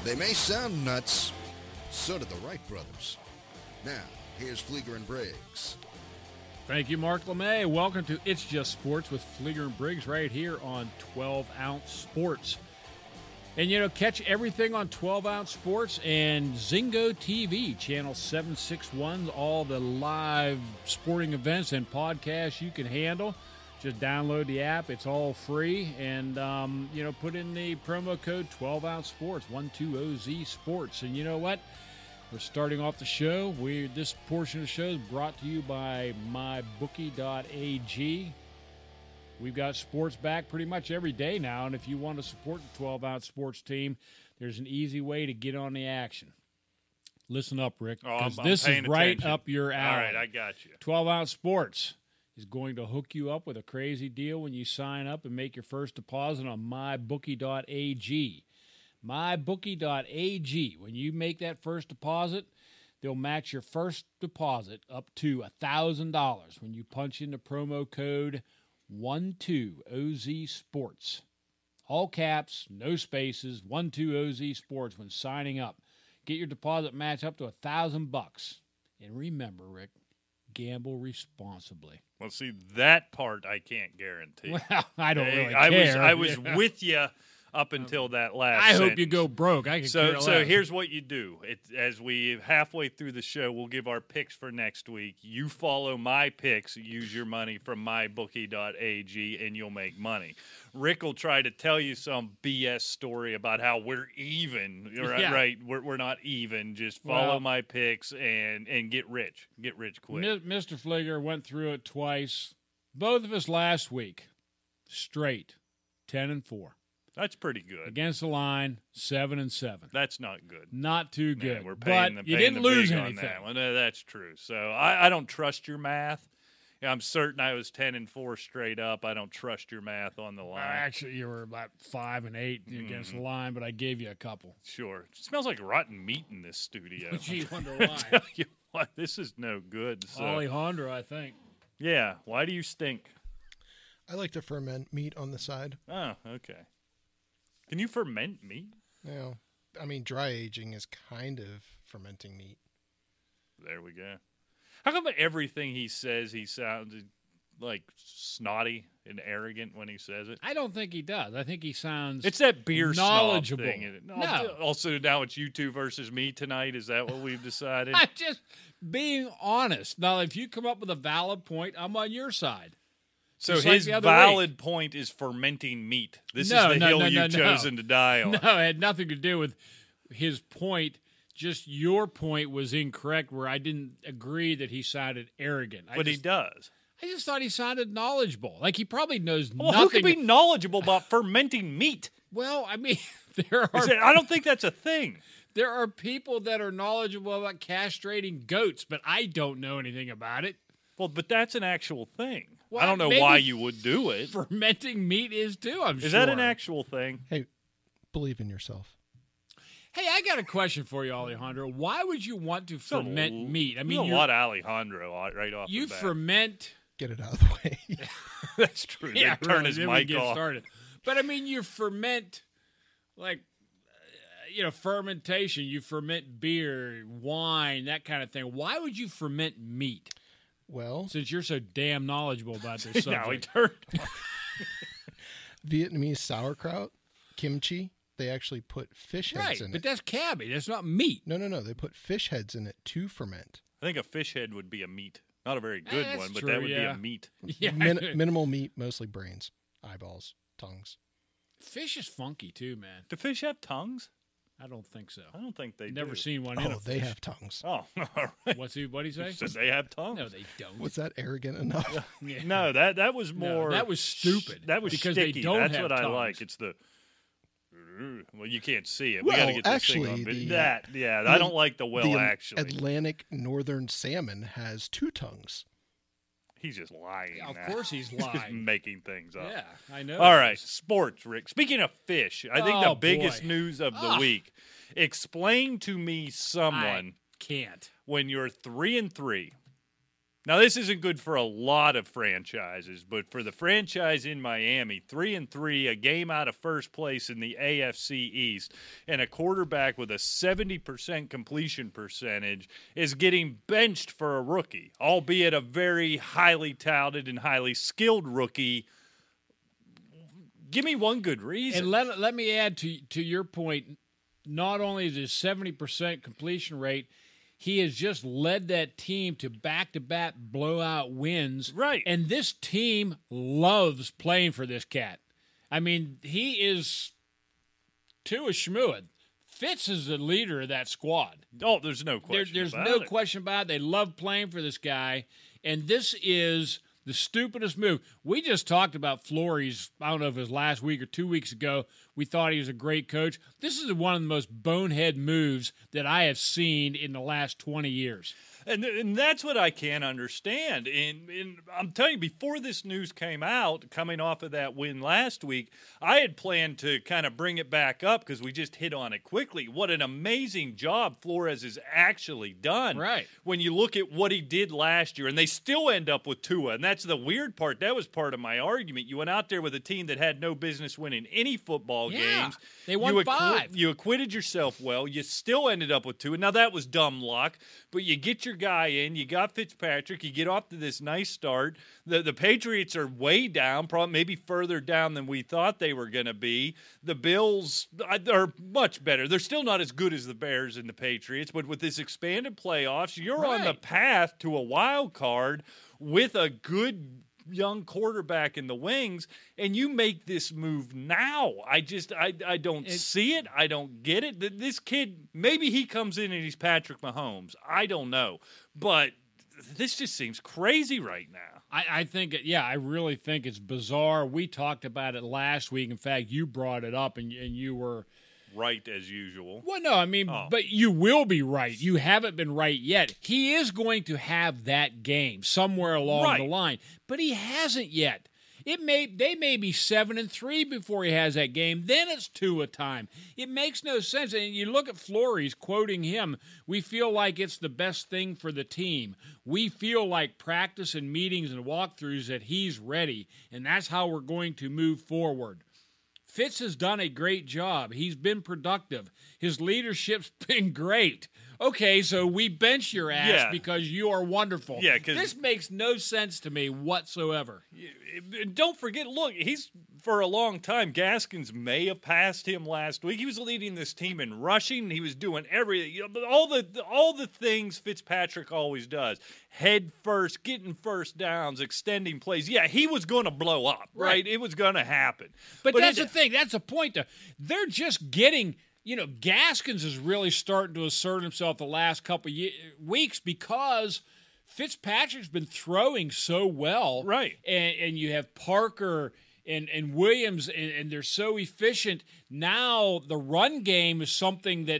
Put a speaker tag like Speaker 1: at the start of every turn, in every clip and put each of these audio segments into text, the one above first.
Speaker 1: They may sound nuts, so did the Wright brothers. Now, here's Flieger and Briggs.
Speaker 2: Thank you, Mark LeMay. Welcome to It's Just Sports with Flieger and Briggs right here on 12-Ounce Sports. And, catch everything on 12-Ounce Sports and Zingo TV, channel 761, all the live sporting events and podcasts you can handle. Just download the app. It's all free. And, put in the promo code 12-Ounce Sports, 12OZ Sports. And you know what? We're starting off the show. This portion of the show is brought to you by mybookie.ag. We've got sports back pretty much every day now, and if you want to support the 12-Ounce Sports team, there's an easy way to get on the action. Listen up, Rick, because this is right up your alley.
Speaker 3: All right, I got you.
Speaker 2: 12-Ounce Sports is going to hook you up with a crazy deal when you sign up and make your first deposit on mybookie.ag. mybookie.ag. When you make that first deposit, they'll match your first deposit up to $1,000 when you punch in the promo code 12OZ Sports. All caps, no spaces, 12OZ Sports when signing up. Get your deposit match up to $1,000. And remember, Rick, gamble responsibly.
Speaker 3: Well, see, that part I can't guarantee.
Speaker 2: Well, I don't really care.
Speaker 3: I was with you up until that last
Speaker 2: sentence.
Speaker 3: hope
Speaker 2: you go broke. I can care less.
Speaker 3: So here's what you do. As we halfway through the show, we'll give our picks for next week. You follow my picks, use your money from mybookie.ag, and you'll make money. Rick will try to tell you some BS story about how we're even.
Speaker 2: Yeah.
Speaker 3: Right? We're not even. Just follow my picks and get rich. Get rich quick.
Speaker 2: Mr. Flieger went through it twice. Both of us last week. Straight. 10-4.
Speaker 3: That's pretty good.
Speaker 2: Against the line, 7-7.
Speaker 3: That's not good.
Speaker 2: Not too good.
Speaker 3: Man, we're paying
Speaker 2: but
Speaker 3: you
Speaker 2: didn't lose
Speaker 3: big
Speaker 2: anything.
Speaker 3: On that one. No, that's true. So I don't trust your math. I'm certain I was 10-4 straight up. I don't trust your math on the line.
Speaker 2: Actually, you were about 5-8 against the line, but I gave you a couple.
Speaker 3: Sure. It smells like rotten meat in this studio.
Speaker 2: Gee, wonder
Speaker 3: I
Speaker 2: why.
Speaker 3: tell you what, this is no good. So.
Speaker 2: Alejandro, I think.
Speaker 3: Yeah. Why do you stink?
Speaker 4: I like to ferment meat on the side.
Speaker 3: Oh, okay. Can you ferment meat?
Speaker 4: Yeah. I mean, dry aging is kind of fermenting meat.
Speaker 3: There we go. How come everything he says, he sounds like snotty and arrogant when he says it?
Speaker 2: I don't think he does. I think he sounds
Speaker 3: It's that beer
Speaker 2: knowledgeable.
Speaker 3: snob thing.
Speaker 2: No.
Speaker 3: Also, now it's you two versus me tonight. Is that what we've decided?
Speaker 2: I'm just being honest. Now, if you come up with a valid point, I'm on your side.
Speaker 3: So
Speaker 2: Just like
Speaker 3: his
Speaker 2: the other
Speaker 3: valid point is fermenting meat. This is the hill you've chosen to die on.
Speaker 2: No, it had nothing to do with his point. Just your point was incorrect where I didn't agree that he sounded arrogant.
Speaker 3: But he does.
Speaker 2: I just thought he sounded knowledgeable. Like he probably knows
Speaker 3: Well,
Speaker 2: nothing.
Speaker 3: who can be knowledgeable about fermenting meat?
Speaker 2: Well, I mean, there are
Speaker 3: I don't think that's a thing.
Speaker 2: There are people that are knowledgeable about castrating goats, but I don't know anything about it.
Speaker 3: Well, but that's an actual thing.
Speaker 2: Well,
Speaker 3: I don't know why you would do it.
Speaker 2: Fermenting meat is too, I'm sure.
Speaker 3: Is that an actual thing?
Speaker 4: Hey, believe in yourself.
Speaker 2: Hey, I got a question for you, Alejandro. Why would you want to ferment meat? I mean,
Speaker 3: a lot of Alejandro right off the bat.
Speaker 2: Ferment.
Speaker 4: Get it out of the way.
Speaker 3: That's true.
Speaker 2: Yeah,
Speaker 3: turn
Speaker 2: really,
Speaker 3: his
Speaker 2: then
Speaker 3: mic
Speaker 2: we get
Speaker 3: off.
Speaker 2: started. But I mean, you ferment, like, fermentation. You ferment beer, wine, that kind of thing. Why would you ferment meat?
Speaker 4: Well,
Speaker 2: since you're so damn knowledgeable about this subject.
Speaker 3: Now he turned.
Speaker 4: Vietnamese sauerkraut, kimchi, they actually put fish heads in it.
Speaker 2: But that's cabbage. That's not meat.
Speaker 4: No. They put fish heads in it to ferment.
Speaker 3: I think a fish head would be a meat. Not a very good one, but
Speaker 2: true,
Speaker 3: that would be a meat.
Speaker 2: Yeah.
Speaker 4: Minimal meat, mostly brains, eyeballs, tongues.
Speaker 2: Fish is funky too, man.
Speaker 3: Do fish have tongues?
Speaker 2: I don't think so.
Speaker 3: I don't think they
Speaker 2: Never
Speaker 3: do.
Speaker 2: seen one in a fish.
Speaker 4: They have tongues.
Speaker 3: Oh, all right.
Speaker 2: What'd he say?
Speaker 3: Said they have tongues.
Speaker 2: No, they don't.
Speaker 4: Was that arrogant enough?
Speaker 2: Yeah.
Speaker 3: No, that was more.
Speaker 2: No, that was stupid.
Speaker 3: That was
Speaker 2: because
Speaker 3: sticky.
Speaker 2: They don't
Speaker 3: That's
Speaker 2: have
Speaker 3: what
Speaker 2: tongues.
Speaker 3: I like. It's the. Well, you can't see it.
Speaker 4: Well,
Speaker 3: we got to get this
Speaker 4: actually,
Speaker 3: thing on. I don't like the actually.
Speaker 4: Atlantic northern salmon has two tongues.
Speaker 3: He's just lying.
Speaker 2: Yeah, of
Speaker 3: now.
Speaker 2: course he's
Speaker 3: Just
Speaker 2: lying.
Speaker 3: making things up.
Speaker 2: Yeah, I know.
Speaker 3: All right, sports, Rick. Speaking of fish, I think the biggest
Speaker 2: boy.
Speaker 3: news of the week. Explain to me someone
Speaker 2: I can't.
Speaker 3: when you're 3-3. Now, this isn't good for a lot of franchises, but for the franchise in Miami, 3-3, a game out of first place in the AFC East, and a quarterback with a 70% completion percentage is getting benched for a rookie, albeit a very highly touted and highly skilled rookie. Give me one good reason.
Speaker 2: And let me add to your point, not only is his 70% completion rate, he has just led that team to back-to-back blowout wins.
Speaker 3: Right.
Speaker 2: And this team loves playing for this cat. I mean, he is to a schmooed. Fitz is the leader of that squad.
Speaker 3: Oh, there's no question
Speaker 2: There's
Speaker 3: about
Speaker 2: no
Speaker 3: it.
Speaker 2: question about it. They love playing for this guy. And this is the stupidest move. We just talked about Flores, I don't know if it was last week or 2 weeks ago. We thought he was a great coach. This is one of the most bonehead moves that I have seen in the last 20 years.
Speaker 3: And that's what I can't understand. And I'm telling you, before this news came out, coming off of that win last week, I had planned to kind of bring it back up because we just hit on it quickly. What an amazing job Flores has actually done.
Speaker 2: Right.
Speaker 3: When you look at what he did last year, and they still end up with Tua. And that's the weird part. That was part of my argument. You went out there with a team that had no business winning any football games.
Speaker 2: They won 5.
Speaker 3: You acquitted yourself well. You still ended up with Tua. Now, that was dumb luck, but you get your guy in. You got Fitzpatrick. You get off to this nice start. The Patriots are way down, probably maybe further down than we thought they were going to be. The Bills are much better. They're still not as good as the Bears and the Patriots, but with this expanded playoffs, you're on the path to a wild card with a good young quarterback in the wings, and you make this move now. I don't see it. I don't get it. This kid, maybe he comes in and he's Patrick Mahomes. I don't know. But this just seems crazy right now.
Speaker 2: I think, I really think it's bizarre. We talked about it last week. In fact, you brought it up, and you were
Speaker 3: right as usual.
Speaker 2: Well, no, I mean, but you will be right. You haven't been right yet. He is going to have that game somewhere along the line, but he hasn't yet. They may be 7-3 before he has that game. Then it's Tua time. It makes no sense. And you look at Flores quoting him. We feel like it's the best thing for the team. We feel like practice and meetings and walkthroughs that he's ready, and that's how we're going to move forward. Fitz has done a great job. He's been productive. His leadership's been great. Okay, so we bench your ass because you are wonderful.
Speaker 3: Yeah,
Speaker 2: this makes no sense to me whatsoever.
Speaker 3: Don't forget, look, he's for a long time. Gaskins may have passed him last week. He was leading this team in rushing. He was doing everything. All the things Fitzpatrick always does. Head first, getting first downs, extending plays. Yeah, he was going to blow up, right? It was going to happen.
Speaker 2: But that's the thing. That's the point, though. They're just getting, Gaskins is really starting to assert himself the last couple of weeks because Fitzpatrick's been throwing so well.
Speaker 3: Right.
Speaker 2: And you have Parker and Williams, and they're so efficient. Now the run game is something that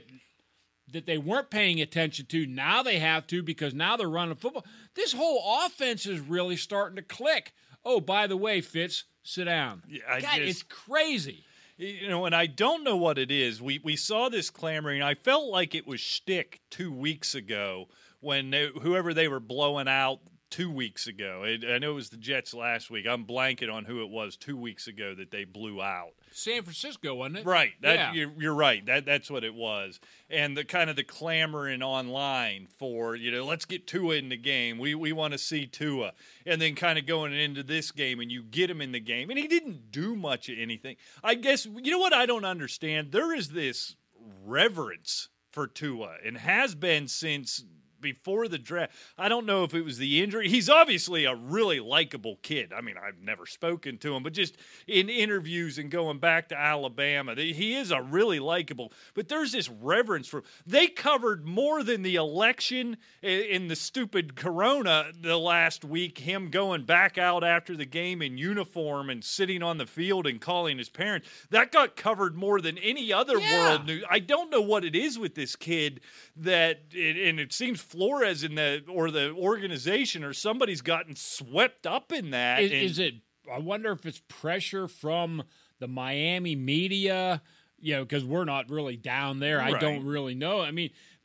Speaker 2: they weren't paying attention to. Now they have to because now they're running football. This whole offense is really starting to click. Oh, by the way, Fitz, sit down.
Speaker 3: Yeah,
Speaker 2: it's crazy.
Speaker 3: And I don't know what it is. We saw this clamoring. I felt like it was shtick 2 weeks ago when whoever they were blowing out 2 weeks ago. I know it was the Jets last week. I'm blanking on who it was 2 weeks ago that they blew out.
Speaker 2: San Francisco, wasn't it?
Speaker 3: Right. You're right. That's what it was. And the kind of the clamoring online for, let's get Tua in the game. We want to see Tua. And then kind of going into this game and you get him in the game. And he didn't do much of anything. I guess, you know what I don't understand? There is this reverence for Tua and has been since before the draft. I don't know if it was the injury. He's obviously a really likable kid. I mean, I've never spoken to him, but just in interviews and going back to Alabama, he is a really likable. But there's this reverence for. They covered more than the election in the stupid corona the last week. Him going back out after the game in uniform and sitting on the field and calling his parents. That got covered more than any other world news. I don't know what it is with this kid and it seems Flores the organization or somebody's gotten swept up in that.
Speaker 2: Is it? I wonder if it's pressure from the Miami media, because we're not really down there.
Speaker 3: Right.
Speaker 2: I don't really know. I mean,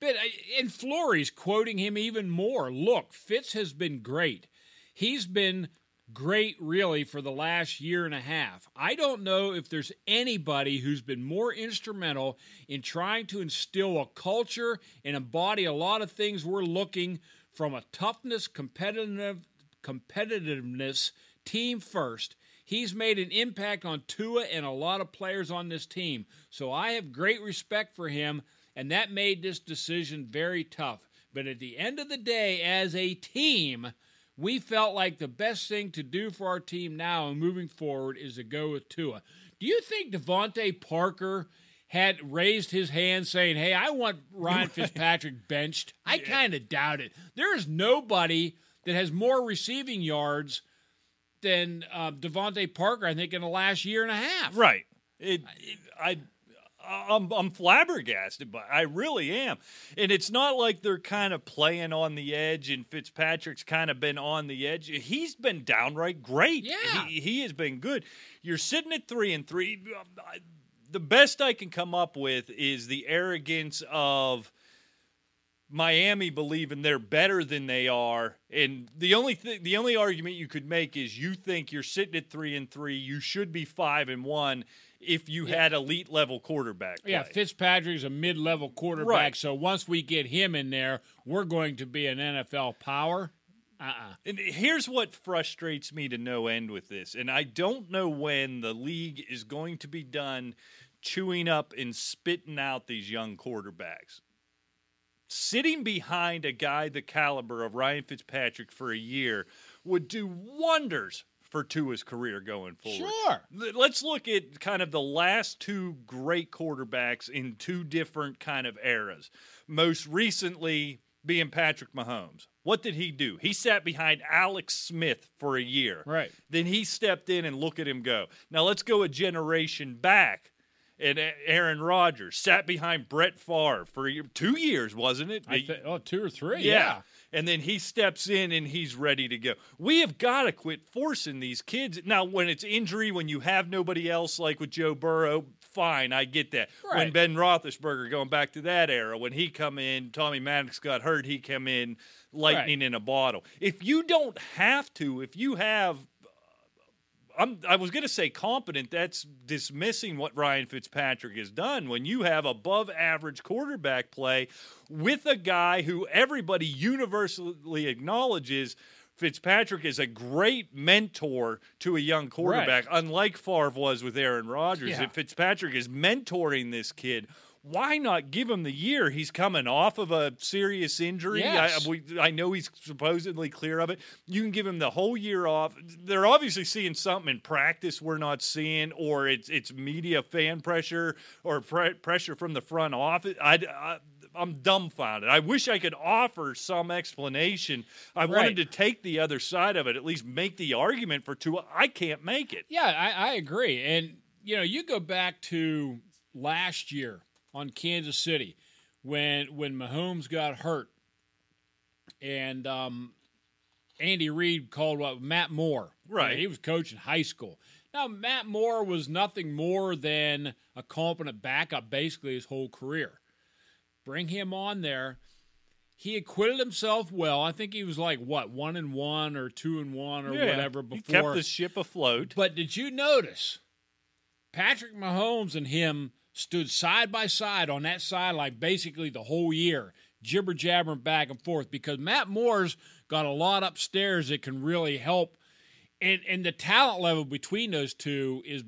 Speaker 2: And Fleury's quoting him even more. Look, Fitz has been great. He's been great, really, for the last year and a half. I don't know if there's anybody who's been more instrumental in trying to instill a culture and embody a lot of things we're looking from a toughness, competitiveness, team first. He's made an impact on Tua and a lot of players on this team. So I have great respect for him, and that made this decision very tough. But at the end of the day, as a team, we felt like the best thing to do for our team now and moving forward is to go with Tua. Do you think Devontae Parker had raised his hand saying, hey, I want Ryan Fitzpatrick benched? I kind of doubt it. There is nobody that has more receiving yards than Devontae Parker, I think, in the last year and a half.
Speaker 3: Right. I'm flabbergasted, but I really am. And it's not like they're kind of playing on the edge and Fitzpatrick's kind of been on the edge. He's been downright great.
Speaker 2: Yeah.
Speaker 3: He has been good. You're sitting at 3-3. The best I can come up with is the arrogance of Miami believing they're better than they are. And the only argument you could make is you think you're sitting at 3-3, you should be 5-1. If you had elite level quarterback play.
Speaker 2: Yeah, Fitzpatrick's a mid-level quarterback,
Speaker 3: right.
Speaker 2: So once we get him in there, we're going to be an NFL power.
Speaker 3: And here's what frustrates me to no end with this, and I don't know when the league is going to be done chewing up and spitting out these young quarterbacks. Sitting behind a guy the caliber of Ryan Fitzpatrick for a year would do wonders for Tua's career going forward.
Speaker 2: Sure.
Speaker 3: Let's look at kind of the last two great quarterbacks in two different kind of eras. Most recently being Patrick Mahomes. What did he do? He sat behind Alex Smith for a year.
Speaker 2: Right.
Speaker 3: Then he stepped in and look at him go. Now let's go a generation back. And Aaron Rodgers sat behind Brett Favre for 2 years, wasn't it?
Speaker 2: 2 or 3,
Speaker 3: yeah. And then he steps in and he's ready to go. We have got to quit forcing these kids. Now, when it's injury, when you have nobody else, like with Joe Burrow, fine, I get that.
Speaker 2: Right.
Speaker 3: When Ben Roethlisberger, going back to that era, when he come in, Tommy Maddox got hurt, he come in lightning in a bottle. If you don't have to, if you have I was going to say competent. That's dismissing what Ryan Fitzpatrick has done. When you have above average quarterback play with a guy who everybody universally acknowledges Fitzpatrick is a great mentor to a young quarterback, unlike Favre was with Aaron Rodgers.
Speaker 2: Yeah.
Speaker 3: If Fitzpatrick is mentoring this kid, why not give him the year? He's coming off of a serious injury.
Speaker 2: Yes.
Speaker 3: I know he's supposedly clear of it. You can give him the whole year off. They're obviously seeing something in practice we're not seeing, or it's media fan pressure or pressure from the front office. I'm dumbfounded. I wish I could offer some explanation. I wanted to take the other side of it, at least make the argument for Tua. I can't make it.
Speaker 2: Yeah, I agree. And, you go back to last year on Kansas City when Mahomes got hurt and Andy Reid called Matt Moore.
Speaker 3: Right.
Speaker 2: He was coaching high school. Now, Matt Moore was nothing more than a competent backup basically his whole career. Bring him on there. He acquitted himself well. I think he was 1-1 or 2-1 or whatever before.
Speaker 3: He kept the ship afloat.
Speaker 2: But did you notice Patrick Mahomes and him stood side by side on that sideline basically the whole year, jibber-jabbering back and forth, because Matt Moore's got a lot upstairs that can really help. And the talent level between those two is,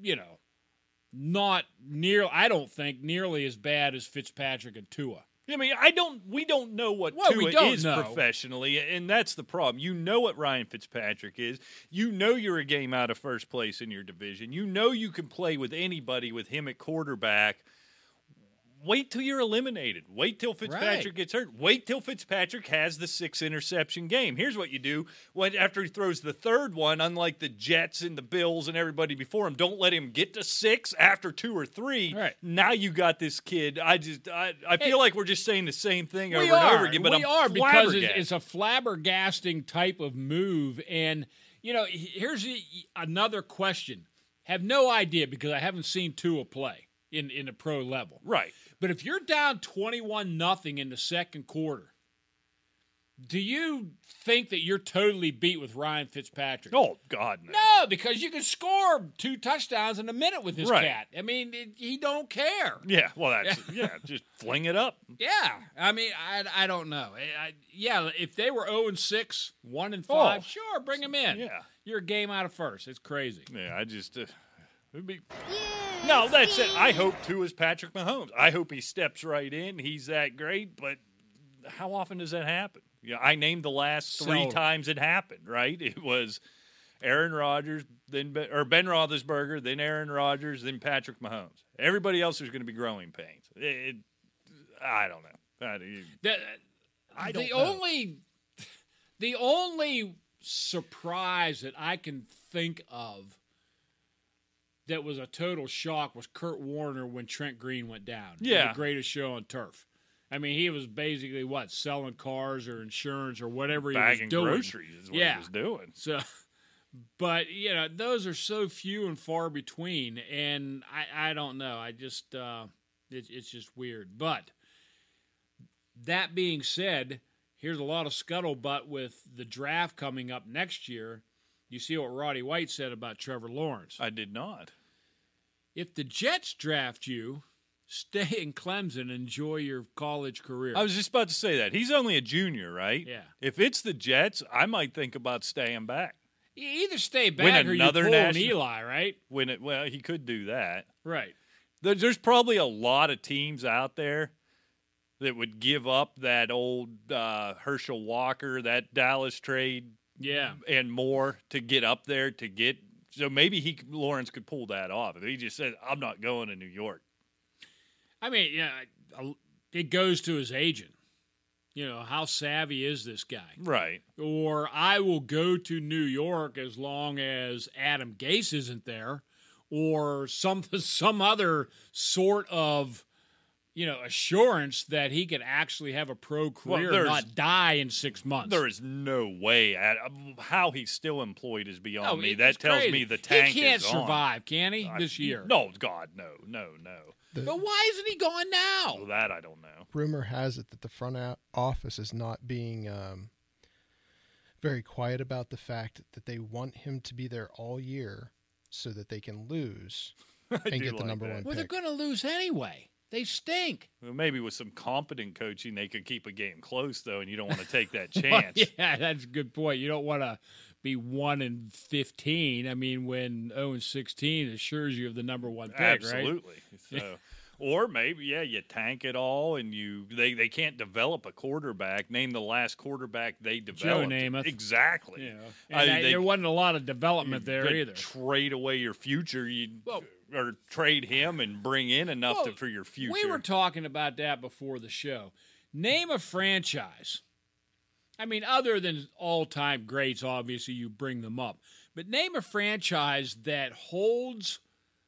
Speaker 2: not I don't think, nearly as bad as Fitzpatrick and Tua.
Speaker 3: I mean, we don't know what Tua is professionally, and that's the problem. You know what Ryan Fitzpatrick is. You know you're a game out of first place in your division. You know you can play with anybody with him at quarterback. Wait till you're eliminated. Wait till Fitzpatrick gets hurt. Wait till Fitzpatrick has the 6-interception game. Here's what you do after he throws the third one, unlike the Jets and the Bills and everybody before him, don't let him get to 6 after 2 or 3.
Speaker 2: Right.
Speaker 3: Now you got this kid. I feel like we're just saying the same thing over and over again, but I'm
Speaker 2: because it's a flabbergasting type of move. And, here's another question. Have no idea because I haven't seen Tua play in the pro level.
Speaker 3: Right.
Speaker 2: But if you're down 21-0 in the second quarter, do you think that you're totally beat with Ryan Fitzpatrick?
Speaker 3: Oh, God, no.
Speaker 2: No, because you can score 2 touchdowns in a minute with this
Speaker 3: Right.
Speaker 2: cat. I mean, he don't care.
Speaker 3: Yeah, well, just fling it up.
Speaker 2: Yeah, I mean, I don't know. If they were 0-6, 1-5,
Speaker 3: Oh.
Speaker 2: sure, bring him in.
Speaker 3: Yeah.
Speaker 2: You're a game out of first. It's crazy.
Speaker 3: Yeah, I just it'd be. No, that's it. I hope too is Patrick Mahomes. I hope he steps right in. He's that great, but how often does that happen? Yeah, I named the last 3
Speaker 2: Seldom.
Speaker 3: times it happened. Right? It was Aaron Rodgers, then Ben Roethlisberger, then Aaron Rodgers, then Patrick Mahomes. Everybody else is going to be growing pains. I don't know. I don't know.
Speaker 2: The only surprise that I can think of that was a total shock was Kurt Warner when Trent Green went down.
Speaker 3: Yeah.
Speaker 2: The greatest show on turf. I mean, he was basically, selling cars or insurance or whatever he
Speaker 3: Bagging
Speaker 2: was doing.
Speaker 3: groceries is what he was doing.
Speaker 2: So, but, those are so few and far between, and I don't know. I just, it's just weird. But that being said, here's a lot of scuttlebutt with the draft coming up next year. You see what Roddy White said about Trevor Lawrence.
Speaker 3: I did not.
Speaker 2: If the Jets draft you, stay in Clemson and enjoy your college career.
Speaker 3: I was just about to say that. He's only a junior, right?
Speaker 2: Yeah.
Speaker 3: If it's the Jets, I might think about staying back.
Speaker 2: You either stay
Speaker 3: Win
Speaker 2: back or you
Speaker 3: another
Speaker 2: pull an
Speaker 3: national-
Speaker 2: Eli, right?
Speaker 3: Well, he could do that.
Speaker 2: Right.
Speaker 3: There's probably a lot of teams out there that would give up that old Herschel Walker, that Dallas trade,
Speaker 2: Yeah.
Speaker 3: and more to get up there to get. So maybe Lawrence could pull that off if he just said, "I'm not going to New York."
Speaker 2: I mean, it goes to his agent. How savvy is this guy?
Speaker 3: Right.
Speaker 2: Or I will go to New York as long as Adam Gase isn't there, or some other sort of assurance that he could actually have a pro career and not die in 6 months.
Speaker 3: There is no way. How he's still employed is beyond me. That
Speaker 2: it's
Speaker 3: tells
Speaker 2: crazy.
Speaker 3: me the tank
Speaker 2: He can't
Speaker 3: is on.
Speaker 2: survive, can he, this year?
Speaker 3: No, God, no.
Speaker 2: But why isn't he going now?
Speaker 3: Well, that I don't know.
Speaker 4: Rumor has it that the front office is not being very quiet about the fact that they want him to be there all year so that they can lose and get the number one
Speaker 2: Well, they're
Speaker 4: pick.
Speaker 2: going to lose anyway. They stink.
Speaker 3: Well, maybe with some competent coaching, they could keep a game close, though, and you don't want to take that
Speaker 2: Well,
Speaker 3: chance.
Speaker 2: yeah, that's a good point. You don't want to be 1-15. I mean, when 0-16 assures you of the number one pick, right?
Speaker 3: Absolutely. So, or maybe, you tank it all, and they can't develop a quarterback. Name the last quarterback they developed.
Speaker 2: Joe Namath.
Speaker 3: Exactly.
Speaker 2: And there wasn't a lot of development there
Speaker 3: could
Speaker 2: either.
Speaker 3: Trade away your future, or trade him and bring in enough for your future.
Speaker 2: We were talking about that before the show. Name a franchise. I mean, other than all-time greats, obviously you bring them up. But name a franchise that holds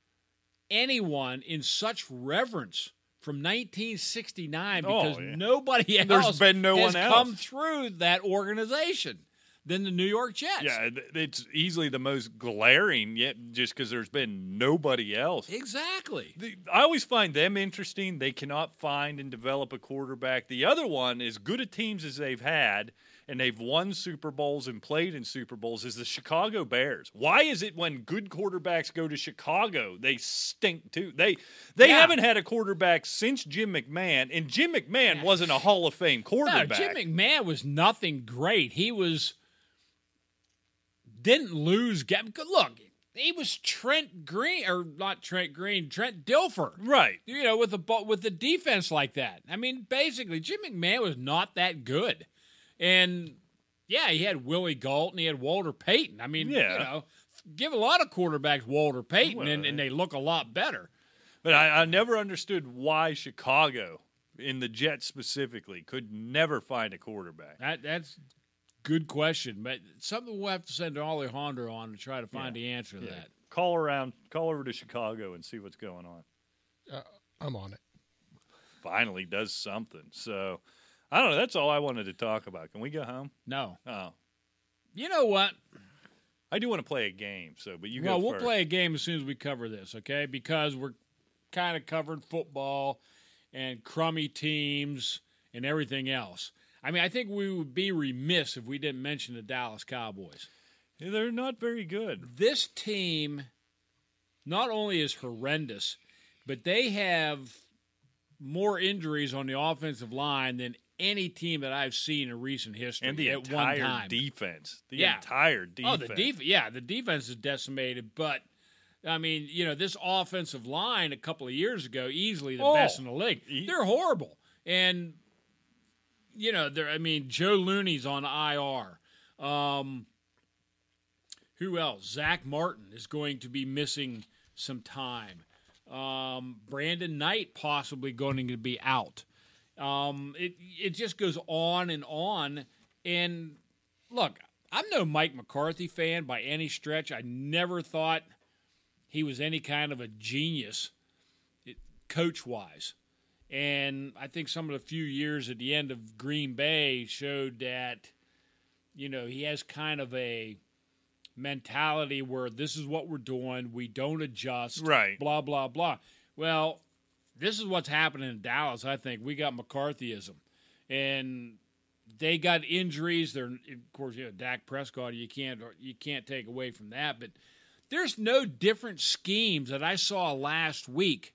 Speaker 2: anyone in such reverence from 1969 because nobody else
Speaker 3: There's been no
Speaker 2: has
Speaker 3: one else.
Speaker 2: come through that organization than the New York Jets.
Speaker 3: Yeah, it's easily the most glaring, yet just because there's been nobody else.
Speaker 2: Exactly.
Speaker 3: I always find them interesting. They cannot find and develop a quarterback. The other one, as good a teams as they've had, and they've won Super Bowls and played in Super Bowls, is the Chicago Bears. Why is it when good quarterbacks go to Chicago, they stink too? They haven't had a quarterback since Jim McMahon, and Jim McMahon wasn't a Hall of Fame quarterback.
Speaker 2: No, Jim McMahon was nothing great. He didn't lose. Look, he was Trent Dilfer.
Speaker 3: Right.
Speaker 2: With the defense like that. I mean, basically, Jim McMahon was not that good. And, he had Willie Gault and he had Walter Payton. I mean, give a lot of quarterbacks Walter Payton, and they look a lot better.
Speaker 3: But I never understood why Chicago, in the Jets specifically, could never find a quarterback.
Speaker 2: That's a good question, but something we'll have to send Alejandro on to try to find the answer to that.
Speaker 3: Call over to Chicago and see what's going on.
Speaker 4: I'm on it.
Speaker 3: Finally does something. So, I don't know. That's all I wanted to talk about. Can we go home?
Speaker 2: No.
Speaker 3: Oh.
Speaker 2: You know what?
Speaker 3: I do want to play a game, but you go
Speaker 2: Well, we'll
Speaker 3: first.
Speaker 2: play a game as soon as we cover this, okay? Because we're kind of covering football, and crummy teams and everything else. I mean, I think we would be remiss if we didn't mention the Dallas Cowboys.
Speaker 3: They're not very good.
Speaker 2: This team not only is horrendous, but they have more injuries on the offensive line than any team that I've seen in recent history.
Speaker 3: And the
Speaker 2: at one
Speaker 3: entire
Speaker 2: time.
Speaker 3: defense. The
Speaker 2: Yeah.
Speaker 3: entire defense.
Speaker 2: Oh, the defense. Yeah, the defense is decimated. But, I mean, this offensive line a couple of years ago, easily the best in the league. They're horrible. And, Joe Looney's on IR. Who else? Zach Martin is going to be missing some time. Brandon Knight possibly going to be out. It just goes on and on. And look, I'm no Mike McCarthy fan by any stretch. I never thought he was any kind of a genius coach-wise. And I think some of the few years at the end of Green Bay showed that, he has kind of a mentality where this is what we're doing. We don't adjust.
Speaker 3: Right.
Speaker 2: Blah, blah, blah. Well, this is what's happening in Dallas, I think. We got McCarthyism. And they got injuries. They're, of course, Dak Prescott, you can't take away from that. But there's no different schemes that I saw last week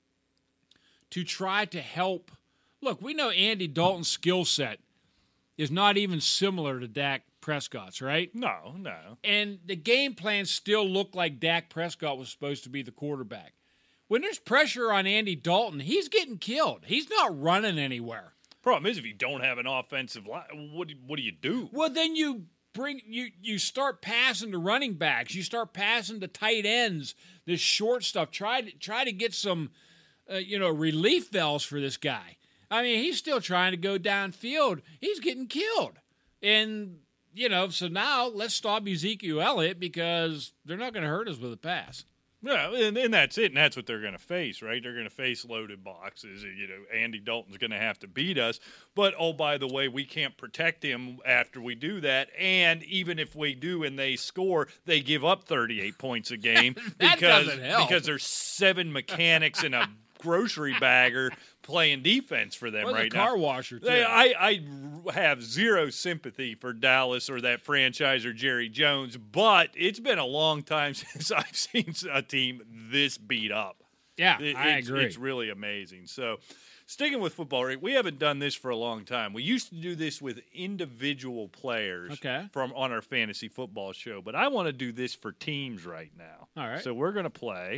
Speaker 2: to try to help. Look, we know Andy Dalton's skill set is not even similar to Dak Prescott's, right?
Speaker 3: No.
Speaker 2: And the game plan still looked like Dak Prescott was supposed to be the quarterback. When there's pressure on Andy Dalton, he's getting killed. He's not running anywhere.
Speaker 3: Problem is, if you don't have an offensive line, what do you do?
Speaker 2: Well, then you start passing to running backs. You start passing to tight ends. This short stuff. Try to get some, relief valves for this guy. I mean, he's still trying to go downfield. He's getting killed. And, so now let's stop Ezekiel Elliott because they're not going to hurt us with a pass.
Speaker 3: Yeah, and that's it, and that's what they're going to face, right? They're going to face loaded boxes. Andy Dalton's going to have to beat us. But, oh, by the way, we can't protect him after we do that. And even if we do and they score, they give up 38 points a game because there's 7 mechanics and a grocery bagger playing defense for them right now.
Speaker 2: Car washer, too.
Speaker 3: I have zero sympathy for Dallas or that franchise or Jerry Jones, but it's been a long time since I've seen a team this beat up.
Speaker 2: Yeah, I agree.
Speaker 3: It's really amazing. So, sticking with football, Rick, we haven't done this for a long time. We used to do this with individual players on our fantasy football show, but I want to do this for teams right now.
Speaker 2: All right.
Speaker 3: So we're going to play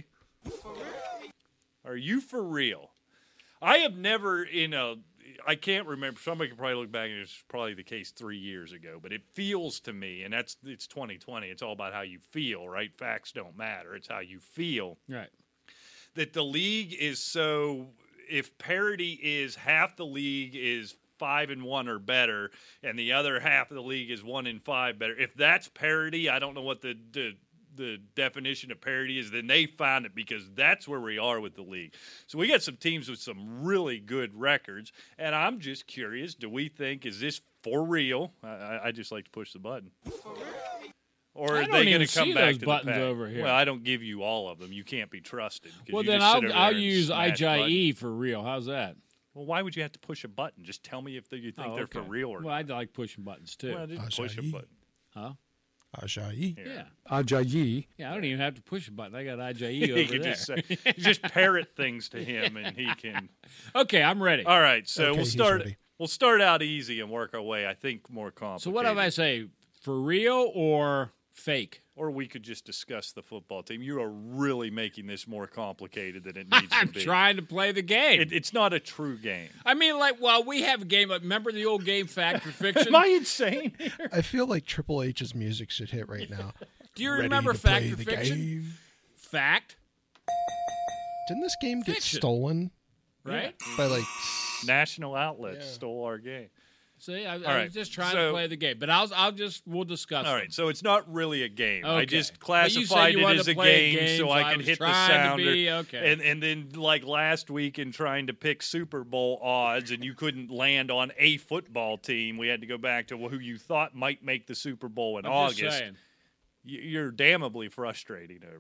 Speaker 3: Are You For Real? I have never I can't remember. Somebody could probably look back and it's probably the case 3 years ago, but it feels to me, and it's 2020. It's all about how you feel, right? Facts don't matter. It's how you feel.
Speaker 2: Right.
Speaker 3: That the league is so, if parity is half the league is 5-1 or better, and the other half of the league is 1-5 better. If that's parity, I don't know what the definition of parity is, then they found it because that's where we are with the league. So we got some teams with some really good records, and I'm just curious, do we think, is this for real? I just like to push the button. Or are they going to come back to the pack?
Speaker 2: Over here.
Speaker 3: Well, I don't give you all of them. You can't be trusted.
Speaker 2: Well, then I'll use IJE for real. How's that?
Speaker 3: Well, why would you have to push a button? Just tell me if you think they're for real or not.
Speaker 2: Well, I like pushing buttons, too.
Speaker 3: Well, just push a button.
Speaker 2: Huh?
Speaker 4: Ajayi.
Speaker 2: Yeah.
Speaker 5: Ajayi.
Speaker 2: Yeah, I don't even have to push a button. I got IJE over there.
Speaker 3: You just parrot things to him, and he can.
Speaker 2: Okay, I'm ready.
Speaker 3: All right, so
Speaker 4: Okay,
Speaker 3: we'll start.
Speaker 4: ready.
Speaker 3: We'll start out easy and work our way. I think more complicated.
Speaker 2: So what do I say? For real or fake?
Speaker 3: Or we could just discuss the football team. You are really making this more complicated than it needs to be.
Speaker 2: I'm trying to play the game.
Speaker 3: It's not a true game.
Speaker 2: I mean, we have a game. Remember the old game Fact or Fiction?
Speaker 3: Am I insane?
Speaker 4: I feel like Triple H's music should hit right now.
Speaker 2: Do you
Speaker 4: Ready
Speaker 2: remember
Speaker 4: to
Speaker 2: Fact
Speaker 4: play
Speaker 2: or
Speaker 4: the
Speaker 2: Fiction?
Speaker 4: game.
Speaker 2: Fact,
Speaker 4: Didn't this game get
Speaker 2: Fiction.
Speaker 4: stolen
Speaker 2: right?
Speaker 4: by
Speaker 3: National outlets
Speaker 4: Yeah.
Speaker 3: stole our game.
Speaker 2: See, I
Speaker 3: right,
Speaker 2: was just trying
Speaker 3: so-
Speaker 2: to play the game, but we'll discuss.
Speaker 3: All
Speaker 2: them.
Speaker 3: right, so it's not really a game. I
Speaker 2: Okay.
Speaker 3: just
Speaker 2: But you said
Speaker 3: classified
Speaker 2: you
Speaker 3: it
Speaker 2: wanted
Speaker 3: as
Speaker 2: to
Speaker 3: a
Speaker 2: play a
Speaker 3: game,
Speaker 2: game,
Speaker 3: so
Speaker 2: so
Speaker 3: I
Speaker 2: I
Speaker 3: could
Speaker 2: was
Speaker 3: hit the
Speaker 2: trying to
Speaker 3: sounder.
Speaker 2: be- okay.
Speaker 3: And then like last week in trying to pick Super Bowl odds, and you couldn't land on a football team. We had to go back to who you thought might make the Super Bowl in
Speaker 2: I'm
Speaker 3: August.
Speaker 2: just saying.
Speaker 3: You're damnably frustrating over there.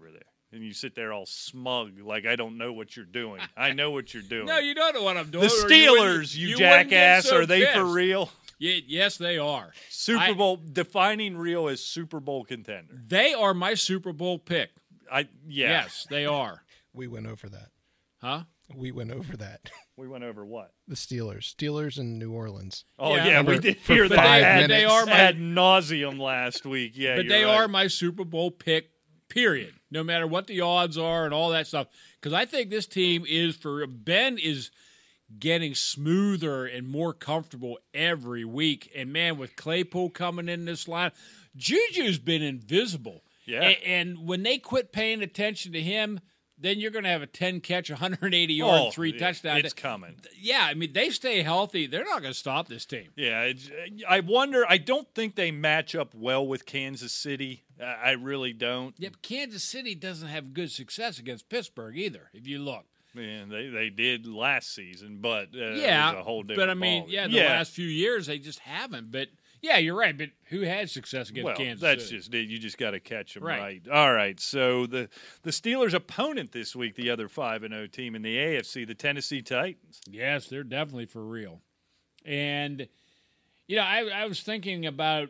Speaker 3: And you sit there all smug, like I don't know what you're doing. I know what you're doing.
Speaker 2: No, you don't know what I'm doing.
Speaker 3: The Steelers, you jackass, are they for real?
Speaker 2: Yes, they are.
Speaker 3: Super Bowl, defining real as Super Bowl contender.
Speaker 2: They are my Super Bowl pick. Yes, they are.
Speaker 4: We went over that.
Speaker 2: Huh?
Speaker 4: We went over that.
Speaker 3: We went over what?
Speaker 4: The Steelers in New Orleans.
Speaker 3: Oh,
Speaker 2: Yeah.
Speaker 3: yeah, we did hear
Speaker 4: for
Speaker 3: that
Speaker 4: 5
Speaker 2: They
Speaker 4: minutes.
Speaker 2: are my,
Speaker 3: ad nauseum last week. Yeah,
Speaker 2: but
Speaker 3: you're
Speaker 2: they
Speaker 3: right.
Speaker 2: are my Super Bowl pick, period. No matter what the odds are and all that stuff. Because I think this team Ben is getting smoother and more comfortable every week. And, man, with Claypool coming in this line, Juju's been invisible.
Speaker 3: Yeah.
Speaker 2: And when they quit paying attention to him, then you're going to have a 10-catch, 180-yard, 3 touchdowns.
Speaker 3: It's coming.
Speaker 2: Yeah, I mean, they stay healthy. They're not going to stop this team.
Speaker 3: Yeah, I wonder. I don't think they match up well with Kansas City. I really don't.
Speaker 2: Yeah, but Kansas City doesn't have good success against Pittsburgh either, if you look.
Speaker 3: Man, they did last season, but it was
Speaker 2: Yeah,
Speaker 3: a whole different
Speaker 2: but I mean,
Speaker 3: ballgame.
Speaker 2: the last few years they just haven't. But, yeah, you're right. But who had success against Kansas
Speaker 3: that's
Speaker 2: City?
Speaker 3: just it. You just got to catch them
Speaker 2: Right.
Speaker 3: right. All right, so the Steelers' opponent this week, the other 5-0 team in the AFC, the Tennessee Titans.
Speaker 2: Yes, they're definitely for real. And, I was thinking about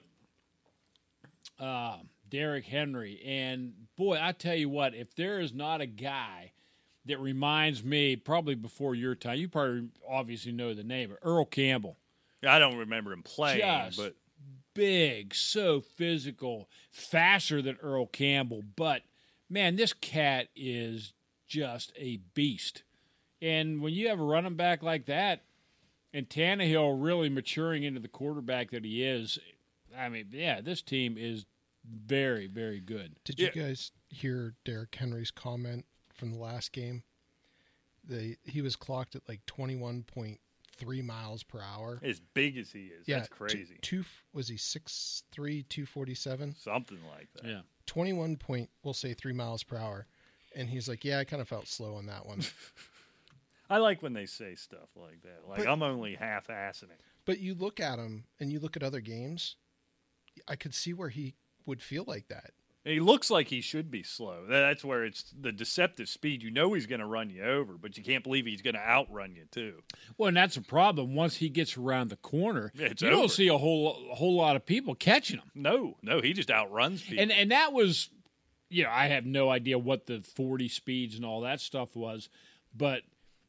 Speaker 2: Derrick Henry. And, boy, I tell you what, if there is not a guy that reminds me, probably before your time, you probably obviously know the name, Earl Campbell.
Speaker 3: I don't remember him playing,
Speaker 2: Just
Speaker 3: but
Speaker 2: big, so physical, faster than Earl Campbell. But, man, this cat is just a beast. And when you have a running back like that, and Tannehill really maturing into the quarterback that he is, I mean, yeah, this team is very, very good.
Speaker 4: Did you guys hear Derrick Henry's comment from the last game? He was clocked at like 21.3 miles per hour.
Speaker 3: as big as he is, that's crazy.
Speaker 4: Was he 6'3", 247?
Speaker 3: Something like that.
Speaker 2: Yeah.
Speaker 4: 3 miles per hour. And he's like, yeah, I kind of felt slow on that one.
Speaker 3: I like when they say stuff like that. Like,
Speaker 4: But-
Speaker 3: I'm only half-assing it.
Speaker 4: But you look at him and you look at other games, I could see where he would feel like that.
Speaker 3: He looks like he should be slow. That's where it's the deceptive speed. You know he's going to run you over, but you can't believe he's going to outrun you too.
Speaker 2: Well, and that's a problem. Once he gets around the corner,
Speaker 3: Yeah, it's
Speaker 2: you
Speaker 3: over.
Speaker 2: don't see a whole lot of people catching him.
Speaker 3: No, he just outruns people.
Speaker 2: And that was, I have no idea what the 40 speeds and all that stuff was, but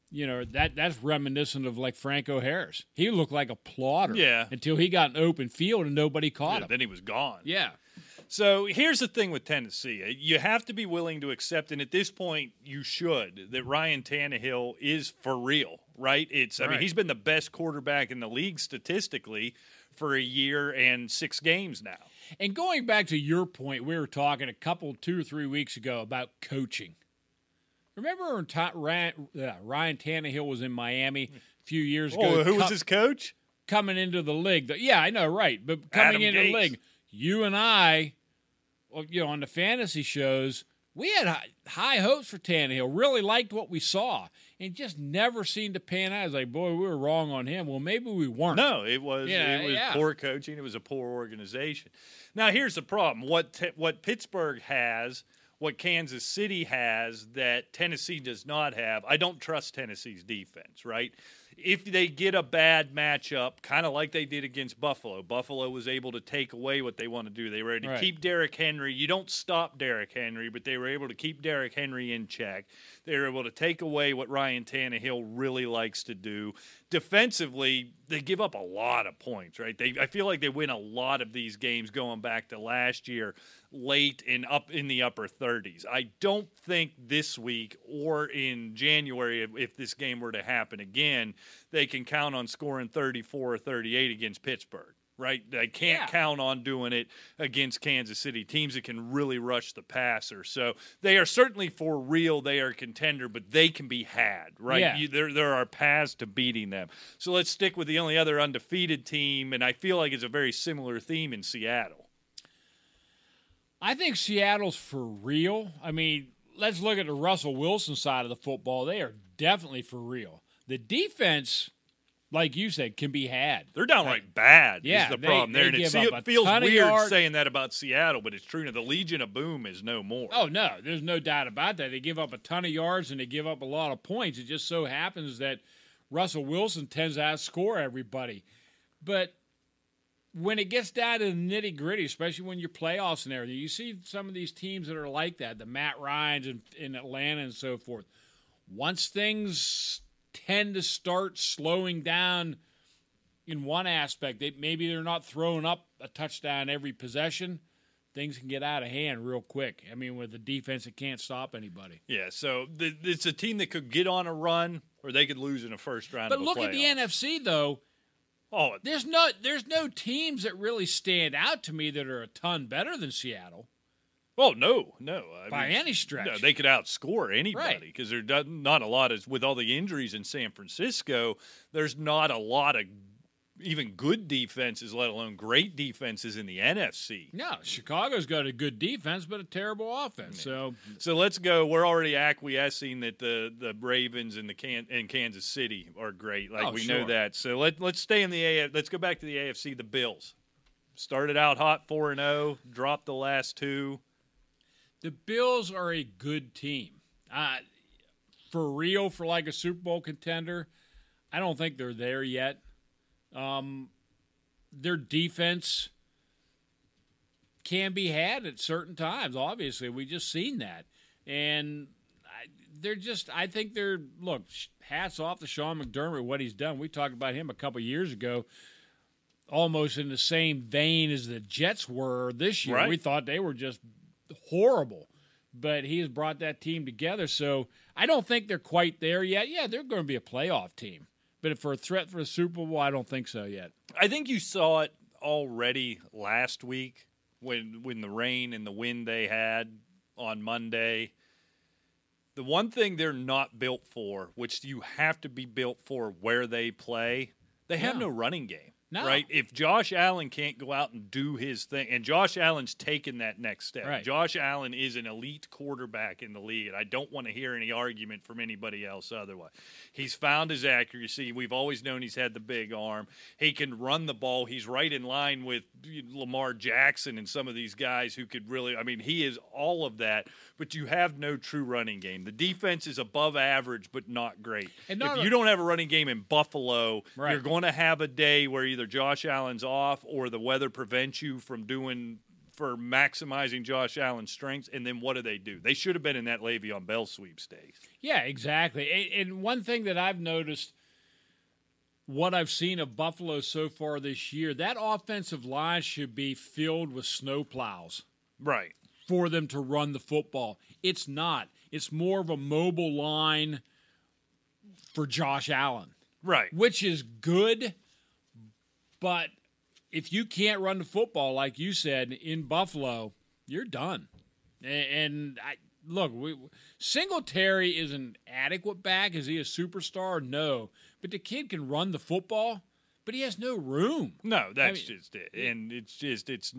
Speaker 2: that's reminiscent of like Franco Harris. He looked like a plotter, until he got an open field and nobody caught him.
Speaker 3: Then he was gone.
Speaker 2: Yeah.
Speaker 3: So here's the thing with Tennessee. You have to be willing to accept, and at this point you should, that Ryan Tannehill is for real, right? I mean, he's been the best quarterback in the league statistically for a year and 6 games now.
Speaker 2: And going back to your point, we were talking 2 or 3 weeks ago about coaching. Remember when Ryan Tannehill was in Miami a few years ago?
Speaker 3: Oh, who was his coach?
Speaker 2: Coming into the league. Yeah, I know, right. But coming
Speaker 3: Adam
Speaker 2: into the
Speaker 3: Gase.
Speaker 2: league, you and I, on the fantasy shows, we had high hopes for Tannehill. Really liked what we saw. And just never seemed to pan out. I was like, boy, we were wrong on him. Well, maybe we weren't.
Speaker 3: No, it was poor coaching. It was a poor organization. Now, here's the problem. What Pittsburgh has, what Kansas City has that Tennessee does not have, I don't trust Tennessee's defense, right? If they get a bad matchup, kind of like they did against Buffalo, Buffalo was able to take away what they want to do. They were able to keep Derrick Henry. You don't stop Derrick Henry, but they were able to keep Derrick Henry in check. They were able to take away what Ryan Tannehill really likes to do. Defensively, they give up a lot of points, right? I feel like they win a lot of these games going back to last year, late and up in the upper 30s. I don't think this week or in January, if this game were to happen again, they can count on scoring 34 or 38 against Pittsburgh, right? They can't count on doing it against Kansas City, teams that can really rush the passer. So they are certainly for real. They are a contender, but they can be had, right?
Speaker 2: Yeah.
Speaker 3: There are paths to beating them. So let's stick with the only other undefeated team, and I feel like it's a very similar theme in Seattle.
Speaker 2: I think Seattle's for real. I mean, let's look at the Russell Wilson side of the football. They are definitely for real. The defense, like you said, can be had.
Speaker 3: They're downright bad
Speaker 2: Yeah,
Speaker 3: is the
Speaker 2: they-
Speaker 3: problem there.
Speaker 2: they
Speaker 3: And
Speaker 2: give up a
Speaker 3: it feels
Speaker 2: ton of
Speaker 3: weird
Speaker 2: yards.
Speaker 3: saying that about Seattle, but it's true. Now, the Legion of Boom is no more.
Speaker 2: Oh, no, there's no doubt about that. They give up a ton of yards and they give up a lot of points. It just so happens that Russell Wilson tends to outscore everybody. But when it gets down to the nitty-gritty, especially when you're playoffs and everything, you see some of these teams that are like that, the Matt Ryans in Atlanta and so forth. Once things tend to start slowing down in one aspect, maybe they're not throwing up a touchdown every possession, things can get out of hand real quick. I mean, with a defense that can't stop anybody.
Speaker 3: Yeah, so it's a team that could get on a run or they could lose in the first round
Speaker 2: But
Speaker 3: of a
Speaker 2: look
Speaker 3: playoff.
Speaker 2: at the NFC, though.
Speaker 3: Oh,
Speaker 2: There's no teams that really stand out to me that are a ton better than Seattle
Speaker 3: no.
Speaker 2: by any stretch.
Speaker 3: No, they could outscore anybody
Speaker 2: Right.
Speaker 3: because there's not a lot of, with all the injuries in San Francisco, there's not a lot of even good defenses, let alone great defenses in the NFC.
Speaker 2: No, Chicago's got a good defense, but a terrible offense. So
Speaker 3: So let's go. We're already acquiescing that the Ravens and and Kansas City are great. Like
Speaker 2: Oh,
Speaker 3: we
Speaker 2: sure.
Speaker 3: know that. So let's stay in the AFC. Let's go back to the AFC. The Bills started out hot 4-0, dropped the last two.
Speaker 2: the Bills are a good team. For real, for like a Super Bowl contender, I don't think they're there yet. Their defense can be had at certain times. Obviously, we just seen that, and I think they're look. Hats off to Sean McDermott, what he's done. We talked about him a couple years ago, almost in the same vein as the Jets were this year.
Speaker 3: Right.
Speaker 2: We thought they were just horrible, but he has brought that team together. So I don't think they're quite there yet. Yeah, they're going to be a playoff team. But for a threat for a Super Bowl, I don't think so yet.
Speaker 3: I think you saw it already last week when the rain and the wind they had on Monday. The one thing they're not built for, which you have to be built for where they play, they have
Speaker 2: Yeah.
Speaker 3: no running game.
Speaker 2: No.
Speaker 3: Right? If Josh Allen can't go out and do his thing, and Josh Allen's taken that next step.
Speaker 2: Right.
Speaker 3: Josh Allen is an elite quarterback in the league, and I don't want to hear any argument from anybody else otherwise. He's found his accuracy. We've always known he's had the big arm. He can run the ball. He's right in line with Lamar Jackson and some of these guys who could really, I mean, he is all of that, but you have no true running game. The defense is above average, but not great.
Speaker 2: And
Speaker 3: If you don't have a running game in Buffalo,
Speaker 2: Right.
Speaker 3: you're going to have a day where either Josh Allen's off or the weather prevents you from maximizing Josh Allen's strengths. And then what do? They should have been in that Le'Veon Bell sweepstakes.
Speaker 2: Yeah, exactly. And one thing that I've noticed, what I've seen of Buffalo so far this year, that offensive line should be filled with snowplows
Speaker 3: Right.
Speaker 2: for them to run the football. It's not. It's more of a mobile line for Josh Allen,
Speaker 3: Right.
Speaker 2: which is good, but if you can't run the football, like you said, in Buffalo, you're done. And look, Singletary is an adequate back. Is he a superstar? No. But the kid can run the football, but he has no room.
Speaker 3: No, that's just it. And it's just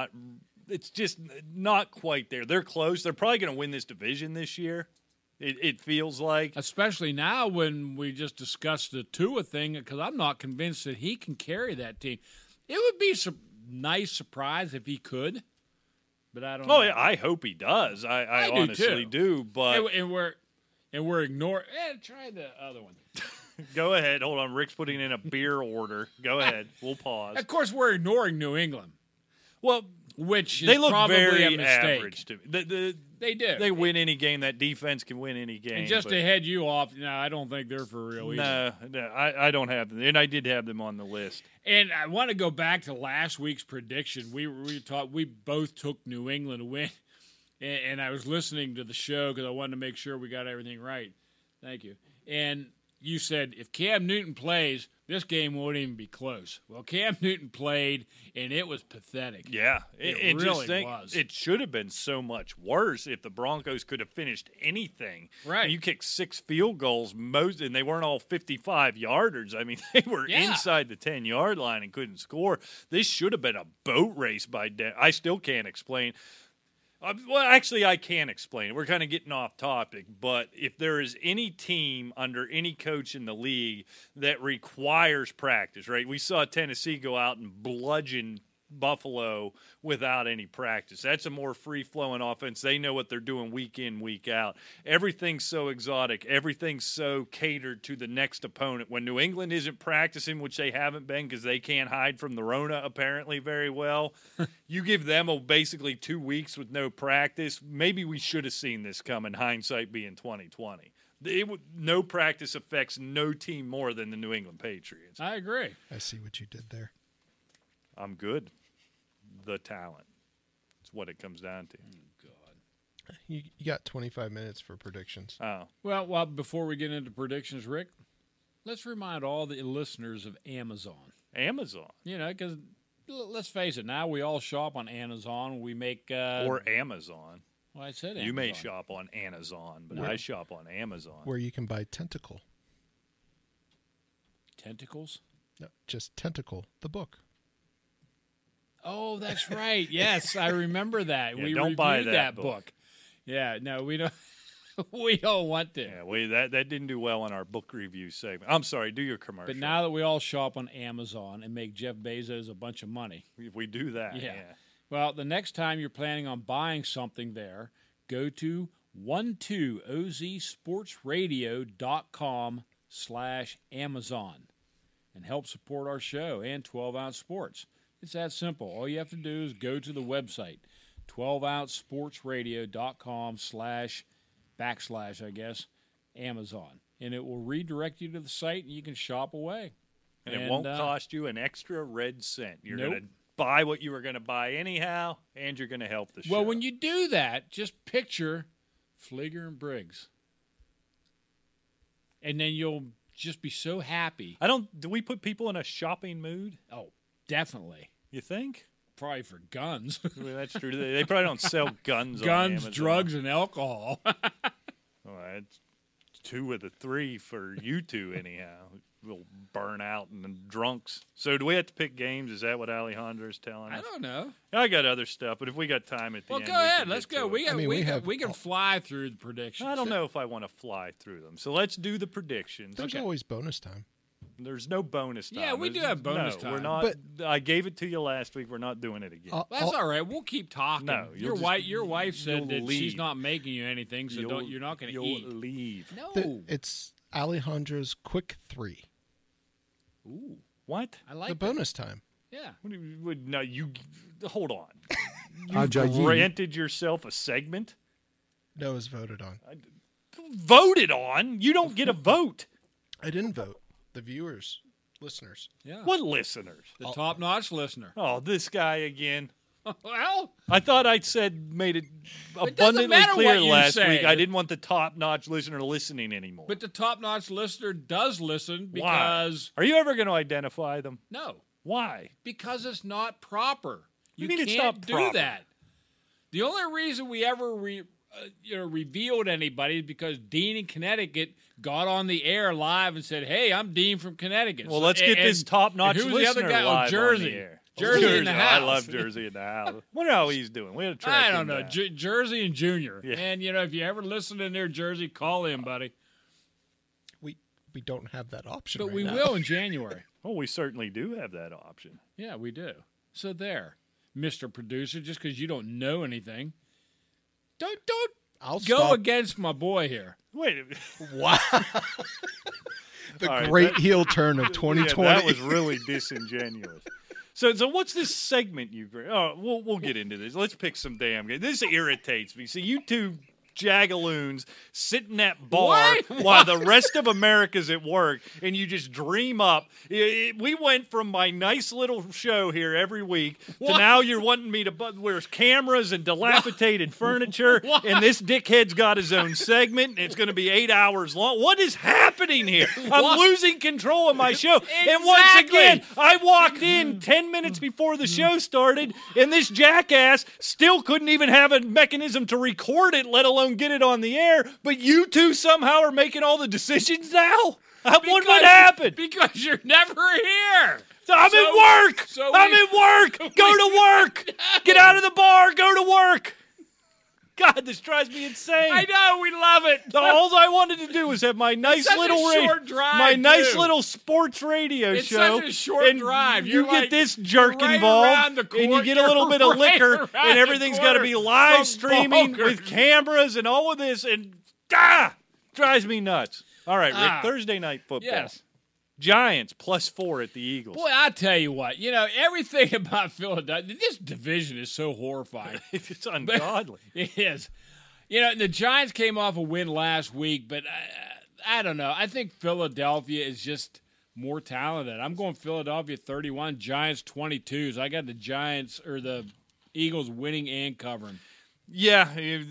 Speaker 3: not quite there. They're close. They're probably going to win this division this year. It feels like.
Speaker 2: Especially now when we just discussed the Tua thing, because I'm not convinced that he can carry that team. It would be a nice surprise if he could, but I don't know.
Speaker 3: Oh, yeah, I hope he does. I
Speaker 2: do,
Speaker 3: honestly
Speaker 2: too.
Speaker 3: do. But
Speaker 2: And we're ignoring. Try the other one.
Speaker 3: go ahead. Hold on. Rick's putting in a beer order. Go ahead. We'll pause.
Speaker 2: Of course, we're ignoring New England,
Speaker 3: Well,
Speaker 2: which is
Speaker 3: they look
Speaker 2: probably
Speaker 3: very
Speaker 2: a mistake.
Speaker 3: average to me.
Speaker 2: They do.
Speaker 3: They win any game. That defense can win any game.
Speaker 2: And just
Speaker 3: but
Speaker 2: to head you off, no, I don't think they're for real either.
Speaker 3: no, I don't have them. And I did have them on the list.
Speaker 2: And I want to go back to last week's prediction. We both took New England to win, and I was listening to the show because I wanted to make sure we got everything right. Thank you. And you said if Cam Newton plays, this game won't even be close. Well, Cam Newton played, and it was pathetic.
Speaker 3: Yeah,
Speaker 2: It really was.
Speaker 3: It should have been so much worse if the Broncos could have finished anything.
Speaker 2: Right.
Speaker 3: You kicked 6 field goals, and they weren't all 55-yarders. I mean, they were
Speaker 2: Yeah.
Speaker 3: inside the 10-yard line and couldn't score. This should have been a boat race by I still can't explain. Well, actually, I can explain it. We're kind of getting off topic, but if there is any team under any coach in the league that requires practice, right? We saw Tennessee go out and bludgeon Buffalo without any practice. That's a more free-flowing offense. They know what they're doing week in, week out. Everything's so exotic. Everything's so catered to the next opponent. When New England isn't practicing, which they haven't been because they can't hide from the Rona apparently very well, you give them basically 2 weeks with no practice. Maybe we should have seen this coming, hindsight being 2020. No practice affects no team more than the New England Patriots.
Speaker 2: I agree.
Speaker 4: I see what you did there.
Speaker 3: I'm good. The talent. That's what it comes down to.
Speaker 4: You got 25 minutes for predictions.
Speaker 3: Oh.
Speaker 2: Well, before we get into predictions, Rick, let's remind all the listeners of Amazon.
Speaker 3: Amazon.
Speaker 2: You know, because let's face it, now we all shop on Amazon. We make
Speaker 3: or Amazon.
Speaker 2: Well, I said Amazon.
Speaker 3: You may shop on Amazon, but I shop on Amazon.
Speaker 4: Where you can buy Tentacle.
Speaker 2: Tentacles?
Speaker 4: No, just Tentacle, the book.
Speaker 2: Oh, that's right. Yes, I remember that.
Speaker 3: Yeah,
Speaker 2: we
Speaker 3: don't
Speaker 2: reviewed
Speaker 3: buy
Speaker 2: that book. Yeah, no, we don't. We don't want to.
Speaker 3: Yeah, that didn't do well in our book review segment. I'm sorry, do your commercial.
Speaker 2: But now that we all shop on Amazon and make Jeff Bezos a bunch of money.
Speaker 3: If we do that, yeah.
Speaker 2: Well, the next time you're planning on buying something there, go to 12ozsportsradio.com/Amazon and help support our show and 12 Ounce Sports. It's that simple. All you have to do is go to the website, 12ozsportsradio.com/Amazon. And it will redirect you to the site, and you can shop away.
Speaker 3: And it won't cost you an extra red cent. You're
Speaker 2: Nope.
Speaker 3: going to buy what you were going to buy anyhow, and you're going to help the show.
Speaker 2: Well, when you do that, just picture Fleeger and Briggs. And then you'll just be so happy.
Speaker 3: Do we put people in a shopping mood?
Speaker 2: Oh, definitely.
Speaker 3: You think?
Speaker 2: Probably for guns.
Speaker 3: Well, that's true. They probably don't sell guns on
Speaker 2: Guns,
Speaker 3: Amazon.
Speaker 2: drugs, and alcohol.
Speaker 3: Well, that's 2 of the 3 for you two, anyhow. We'll burn out and then drunks. So do we have to pick games? Is that what Alejandra's telling us?
Speaker 2: I don't know.
Speaker 3: I got other stuff, but if we got time at the end,
Speaker 2: Well, go ahead.
Speaker 3: can
Speaker 2: Let's
Speaker 3: get
Speaker 2: go.
Speaker 3: to it.
Speaker 2: We can fly through the predictions.
Speaker 3: I don't know if I want to fly through them. So let's do the predictions.
Speaker 4: There's always bonus time.
Speaker 3: There's no bonus time.
Speaker 2: Yeah, we do have bonus time.
Speaker 3: We're not. I gave it to you last week. We're not doing it again.
Speaker 2: That's all right. We'll keep talking.
Speaker 3: No,
Speaker 2: your wife said that
Speaker 3: leave.
Speaker 2: she's not making you anything, so you're not going to eat.
Speaker 3: You'll leave.
Speaker 2: No.
Speaker 4: It's Alejandra's quick 3.
Speaker 2: Ooh,
Speaker 3: What?
Speaker 2: I like
Speaker 4: The
Speaker 2: that.
Speaker 4: bonus time.
Speaker 2: Yeah.
Speaker 3: No, you hold on.
Speaker 5: Ajayi.
Speaker 3: You granted yourself a segment.
Speaker 4: No, it was voted on.
Speaker 3: Voted on. You don't get a vote.
Speaker 4: I didn't vote. The viewers, listeners.
Speaker 2: Yeah.
Speaker 3: What listeners?
Speaker 2: The top-notch listener.
Speaker 3: Oh, this guy again.
Speaker 2: Well,
Speaker 3: I thought I made it abundantly
Speaker 2: matter
Speaker 3: clear
Speaker 2: what you
Speaker 3: last
Speaker 2: say.
Speaker 3: week. I didn't want the top-notch listener listening anymore.
Speaker 2: but the top-notch listener does listen
Speaker 3: Why?
Speaker 2: because
Speaker 3: Are you ever going to identify them?
Speaker 2: no,
Speaker 3: Why?
Speaker 2: because it's not proper.
Speaker 3: You
Speaker 2: You
Speaker 3: mean
Speaker 2: can't
Speaker 3: it's not
Speaker 2: do
Speaker 3: proper?
Speaker 2: that. The only reason we ever revealed anybody is because Dean in Connecticut got on the air live and said, "Hey, I'm Dean from Connecticut."
Speaker 3: Well, let's get this top-notch
Speaker 2: and who's
Speaker 3: listener
Speaker 2: the other guy?
Speaker 3: live
Speaker 2: Oh, Jersey.
Speaker 3: on the air.
Speaker 2: Jersey in the house.
Speaker 3: I love Jersey in the house. Wonder how he's doing. We had to track
Speaker 2: I don't
Speaker 3: him
Speaker 2: know.
Speaker 3: down.
Speaker 2: Jersey and Junior.
Speaker 3: Yeah.
Speaker 2: And, if you ever listen in there, Jersey, call in, buddy.
Speaker 4: We don't have that option.
Speaker 2: But
Speaker 4: right
Speaker 2: we
Speaker 4: now.
Speaker 2: will in January.
Speaker 3: Well, we certainly do have that option.
Speaker 2: Yeah, we do. So there, Mr. Producer, just because you don't know anything, don't
Speaker 4: I'll
Speaker 2: go
Speaker 4: stop.
Speaker 2: against my boy here.
Speaker 3: Wait a minute.
Speaker 4: Wow. The
Speaker 3: All right,
Speaker 4: great heel turn of 2020.
Speaker 3: Yeah, that was really disingenuous. So what's this segment you? Oh, we'll get into this. Let's pick some damn game. This irritates me. See, you two jagaloons sit in that bar
Speaker 2: What?
Speaker 3: while the rest of America's at work, and you just dream up. We went from my nice little show here every week to
Speaker 2: What?
Speaker 3: now you're wanting me to where cameras and dilapidated furniture,
Speaker 2: What?
Speaker 3: and this dickhead's got his own segment, and it's going to be 8 hours long. What is happening here? I'm
Speaker 2: What?
Speaker 3: losing control of my show. And once
Speaker 2: Exactly.
Speaker 3: again, I walked in 10 minutes before the show started, and this jackass still couldn't even have a mechanism to record it, let alone get it on the air. But you two somehow are making all the decisions now? What happened?
Speaker 2: Because you're never here.
Speaker 3: I'm
Speaker 2: So-
Speaker 3: at work.
Speaker 2: so
Speaker 3: I'm
Speaker 2: we-
Speaker 3: at work. Go to work. Get out of the bar. Go to work. God, this drives me insane.
Speaker 2: I know, we love it.
Speaker 3: All I wanted to do was have my nice
Speaker 2: such a
Speaker 3: little
Speaker 2: short drive,
Speaker 3: my nice
Speaker 2: too.
Speaker 3: little sports radio
Speaker 2: It's
Speaker 3: show.
Speaker 2: such a short
Speaker 3: and
Speaker 2: drive.
Speaker 3: You
Speaker 2: You're
Speaker 3: get
Speaker 2: like,
Speaker 3: this jerk
Speaker 2: right
Speaker 3: involved,
Speaker 2: around the
Speaker 3: and you get a
Speaker 2: corner.
Speaker 3: little bit of
Speaker 2: Right
Speaker 3: liquor,
Speaker 2: around
Speaker 3: and
Speaker 2: the
Speaker 3: everything's got to be
Speaker 2: corner.
Speaker 3: live
Speaker 2: From
Speaker 3: streaming
Speaker 2: Boca.
Speaker 3: with cameras and all of this, and drives me nuts. All right, Rick, Thursday night football.
Speaker 2: Yes.
Speaker 3: Giants +4 at the Eagles.
Speaker 2: Boy, I tell you what, everything about Philadelphia, this division is so horrifying.
Speaker 3: It's ungodly.
Speaker 2: It is. The Giants came off a win last week, but I don't know. I think Philadelphia is just more talented. I'm going Philadelphia 31, Giants 22. So I got the Giants or the Eagles winning and covering.
Speaker 3: Yeah,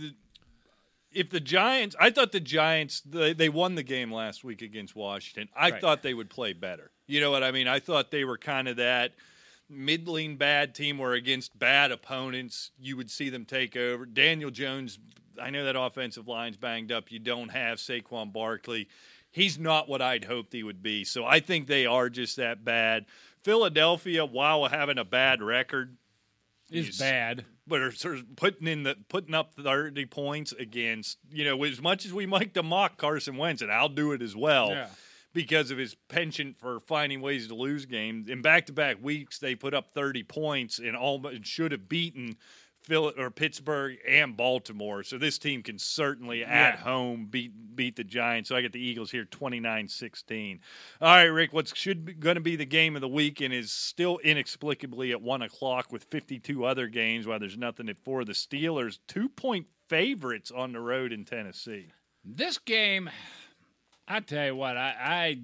Speaker 3: if the Giants – I thought the Giants – they won the game last week against Washington. I thought they would play better. You know what I mean? I thought they were kind of that middling bad team where against bad opponents you would see them take over. Daniel Jones – I know that offensive line's banged up. You don't have Saquon Barkley. He's not what I'd hoped he would be. So I think they are just that bad. Philadelphia, while having a bad record,
Speaker 2: Is bad.
Speaker 3: but are sort of putting up 30 points against, as much as we like to mock Carson Wentz, and I'll do it as well, because of his penchant for finding ways to lose games. In back-to-back weeks, they put up 30 points and should have beaten Pittsburgh and Baltimore. So this team can certainly at home beat the Giants. So I get the Eagles here 29-16. All right, Rick, what's going to be the game of the week and is still inexplicably at 1 o'clock with 52 other games while there's nothing for the Steelers. 2-point favorites on the road in Tennessee.
Speaker 2: This game, I tell you what, I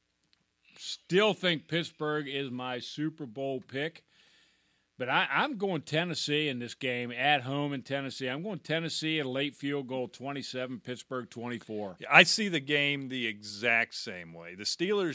Speaker 2: still think Pittsburgh is my Super Bowl pick. But I'm going Tennessee in this game at home in Tennessee. I'm going Tennessee at a late field goal, 27, Pittsburgh 24.
Speaker 3: I see the game the exact same way. The Steelers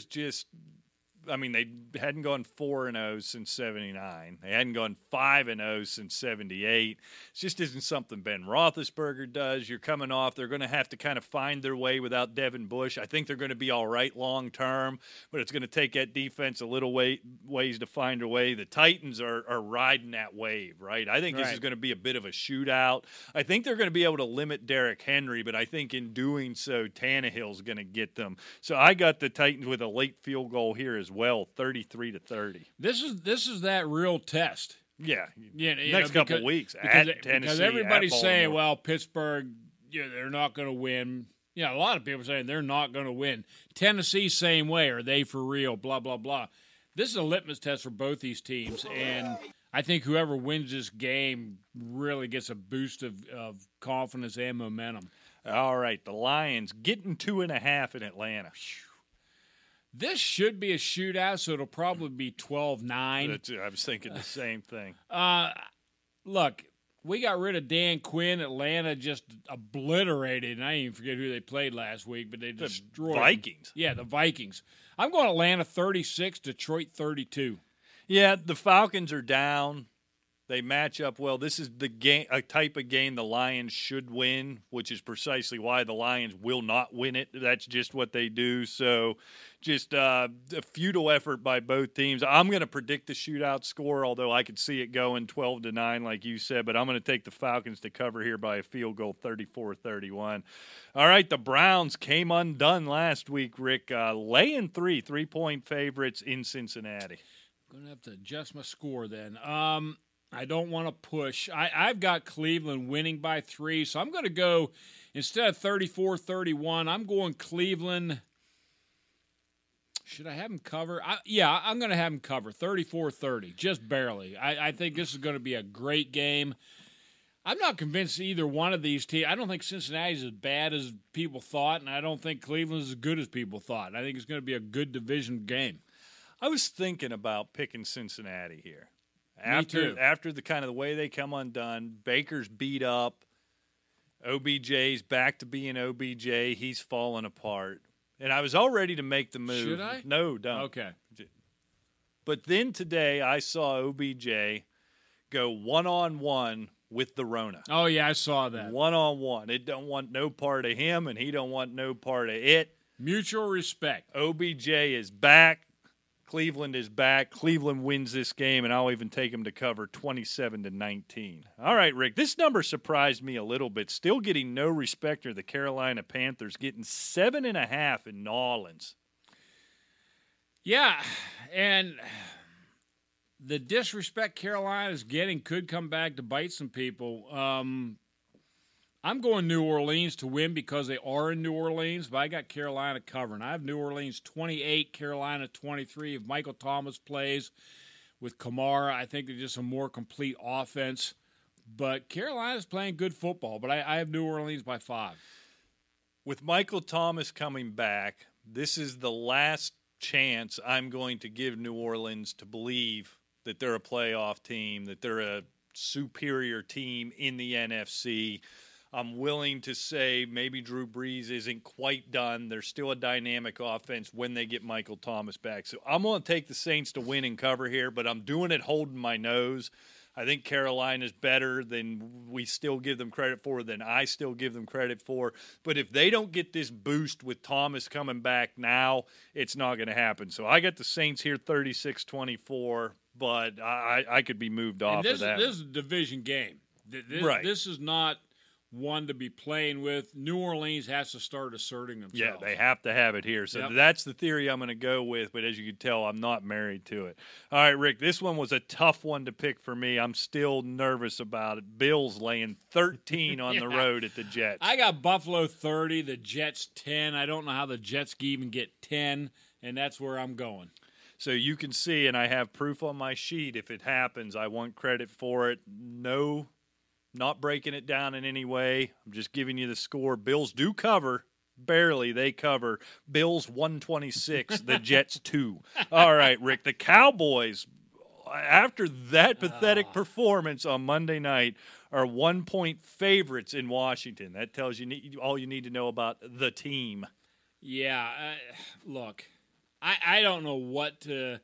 Speaker 3: they hadn't gone 4-0 since 79. They hadn't gone 5-0 since 78. It just isn't something Ben Roethlisberger does. You're coming off. They're going to have to kind of find their way without Devin Bush. I think they're going to be all right long term, but it's going to take that defense a little ways to find their way. The Titans are riding that wave, right? I think this is going to be a bit of a shootout. I think they're going to be able to limit Derrick Henry, but I think in doing so, Tannehill's going to get them. So I got the Titans with a late field goal here as well, 33-30.
Speaker 2: This is that real test.
Speaker 3: Yeah,
Speaker 2: next
Speaker 3: couple of weeks
Speaker 2: at
Speaker 3: Tennessee.
Speaker 2: Because everybody's
Speaker 3: at
Speaker 2: saying,
Speaker 3: Baltimore.
Speaker 2: well, Pittsburgh, they're not going to win. A lot of people are saying they're not going to win. Tennessee, same way. Are they for real? Blah, blah, blah. This is a litmus test for both these teams, and I think whoever wins this game really gets a boost of confidence and momentum.
Speaker 3: All right, the Lions getting 2.5 in Atlanta.
Speaker 2: This should be a shootout, so it'll probably be 12-9.
Speaker 3: I was thinking the same thing.
Speaker 2: Look, we got rid of Dan Quinn. Atlanta just obliterated, and I didn't even forget who they played last week, but they destroyed
Speaker 3: the Vikings.
Speaker 2: Yeah, the Vikings. I'm going Atlanta 36, Detroit 32.
Speaker 3: Yeah, the Falcons are down. They match up well. This is a type of game the Lions should win, which is precisely why the Lions will not win it. That's just what they do. So just a futile effort by both teams. I'm going to predict the shootout score, although I could see it going 12-9 like you said, but I'm going to take the Falcons to cover here by a field goal, 34-31. All right, the Browns came undone last week, Rick, laying 3-point favorites in Cincinnati.
Speaker 2: I'm going to have to adjust my score then. I don't want to push. I've got Cleveland winning by 3, so I'm going to go, instead of 34-31, I'm going Cleveland. Should I have them cover? I'm going to have them cover, 34-30, just barely. I think this is going to be a great game. I'm not convinced either one of these teams. I don't think Cincinnati's as bad as people thought, and I don't think Cleveland's as good as people thought. I think it's going to be a good division game.
Speaker 3: I was thinking about picking Cincinnati here.
Speaker 2: Me too.
Speaker 3: After the kind of the way they come undone, Baker's beat up, OBJ's back to being OBJ, he's falling apart. And I was all ready to make the move.
Speaker 2: Should I?
Speaker 3: No, don't.
Speaker 2: Okay.
Speaker 3: But then today I saw OBJ go one-on-one with the Rona.
Speaker 2: Oh, yeah, I saw that.
Speaker 3: One-on-one. It don't want no part of him, and he don't want no part of it.
Speaker 2: Mutual respect.
Speaker 3: OBJ is back. Cleveland is back. Cleveland wins this game, and I'll even take them to cover 27-19. All right, Rick, this number surprised me a little bit. Still getting no respect are the Carolina Panthers, getting 7.5 in New Orleans.
Speaker 2: Yeah, and the disrespect Carolina's getting could come back to bite some people. I'm going New Orleans to win because they are in New Orleans, but I got Carolina covering. I have New Orleans 28, Carolina 23. If Michael Thomas plays with Kamara, I think they're just a more complete offense. But Carolina's playing good football, but I have New Orleans by 5.
Speaker 3: With Michael Thomas coming back, this is the last chance I'm going to give New Orleans to believe that they're a playoff team, that they're a superior team in the NFC. I'm willing to say maybe Drew Brees isn't quite done. There's still a dynamic offense when they get Michael Thomas back. So I'm going to take the Saints to win and cover here, but I'm doing it holding my nose. I think Carolina's better than we still give them credit for, than I still give them credit for. But if they don't get this boost with Thomas coming back now, it's not going to happen. So I got the Saints here 36-24, but I could be moved off of that.
Speaker 2: This is a division game.
Speaker 3: Right.
Speaker 2: This is not one to be playing with. New Orleans has to start asserting themselves.
Speaker 3: Yeah, they have to have it here. So That's the theory I'm going to go with, but as you can tell, I'm not married to it. All right, Rick, this one was a tough one to pick for me. I'm still nervous about it. Bills laying 13 on the road at the Jets.
Speaker 2: I got Buffalo 30, the Jets 10. I don't know how the Jets can even get 10, and that's where I'm going.
Speaker 3: So you can see, and I have proof on my sheet, if it happens, I want credit for it. No, not breaking it down in any way. I'm just giving you the score. Bills do cover. Barely, they cover. Bills 126, the Jets 2. All right, Rick, the Cowboys, after that pathetic performance on Monday night, are 1-point favorites in Washington. That tells you all you need to know about the team.
Speaker 2: Yeah, look, I don't know what to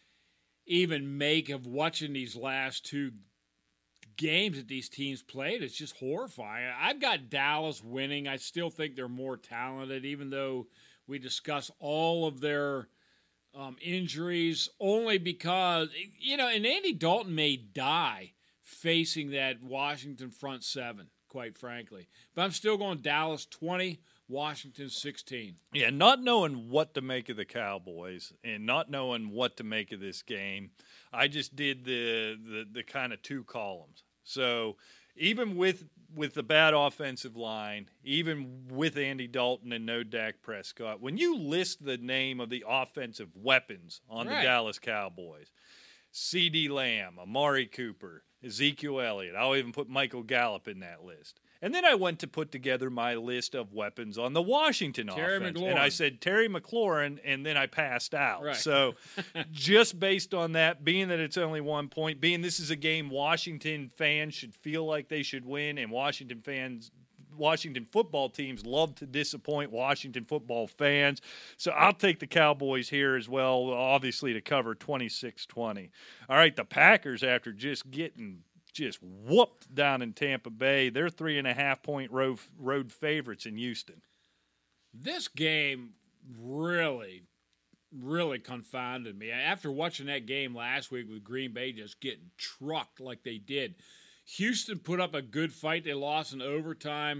Speaker 2: even make of watching these last two games that these teams played. It's just horrifying. I've got Dallas winning. I still think they're more talented, even though we discuss all of their injuries, only because, and Andy Dalton may die facing that Washington front seven, quite frankly. But I'm still going Dallas 20, Washington 16.
Speaker 3: Yeah, not knowing what to make of the Cowboys and not knowing what to make of this game, I just did the kind of two columns. So even with the bad offensive line, even with Andy Dalton and no Dak Prescott, when you list the name of the offensive weapons on the Dallas Cowboys, CeeDee Lamb, Amari Cooper, Ezekiel Elliott, I'll even put Michael Gallup in that list. And then I went to put together my list of weapons on the Washington offense. And I said Terry McLaurin, and then I passed out.
Speaker 2: Right.
Speaker 3: So just based on that, being that it's only 1 point, being this is a game Washington fans should feel like they should win, and Washington football teams love to disappoint Washington football fans. So I'll take the Cowboys here as well, obviously to cover 26-20. All right, the Packers, after just getting whooped down in Tampa Bay, they're 3.5-point road favorites in Houston.
Speaker 2: This game really, really confounded me. After watching that game last week with Green Bay just getting trucked like they did, Houston put up a good fight. They lost in overtime.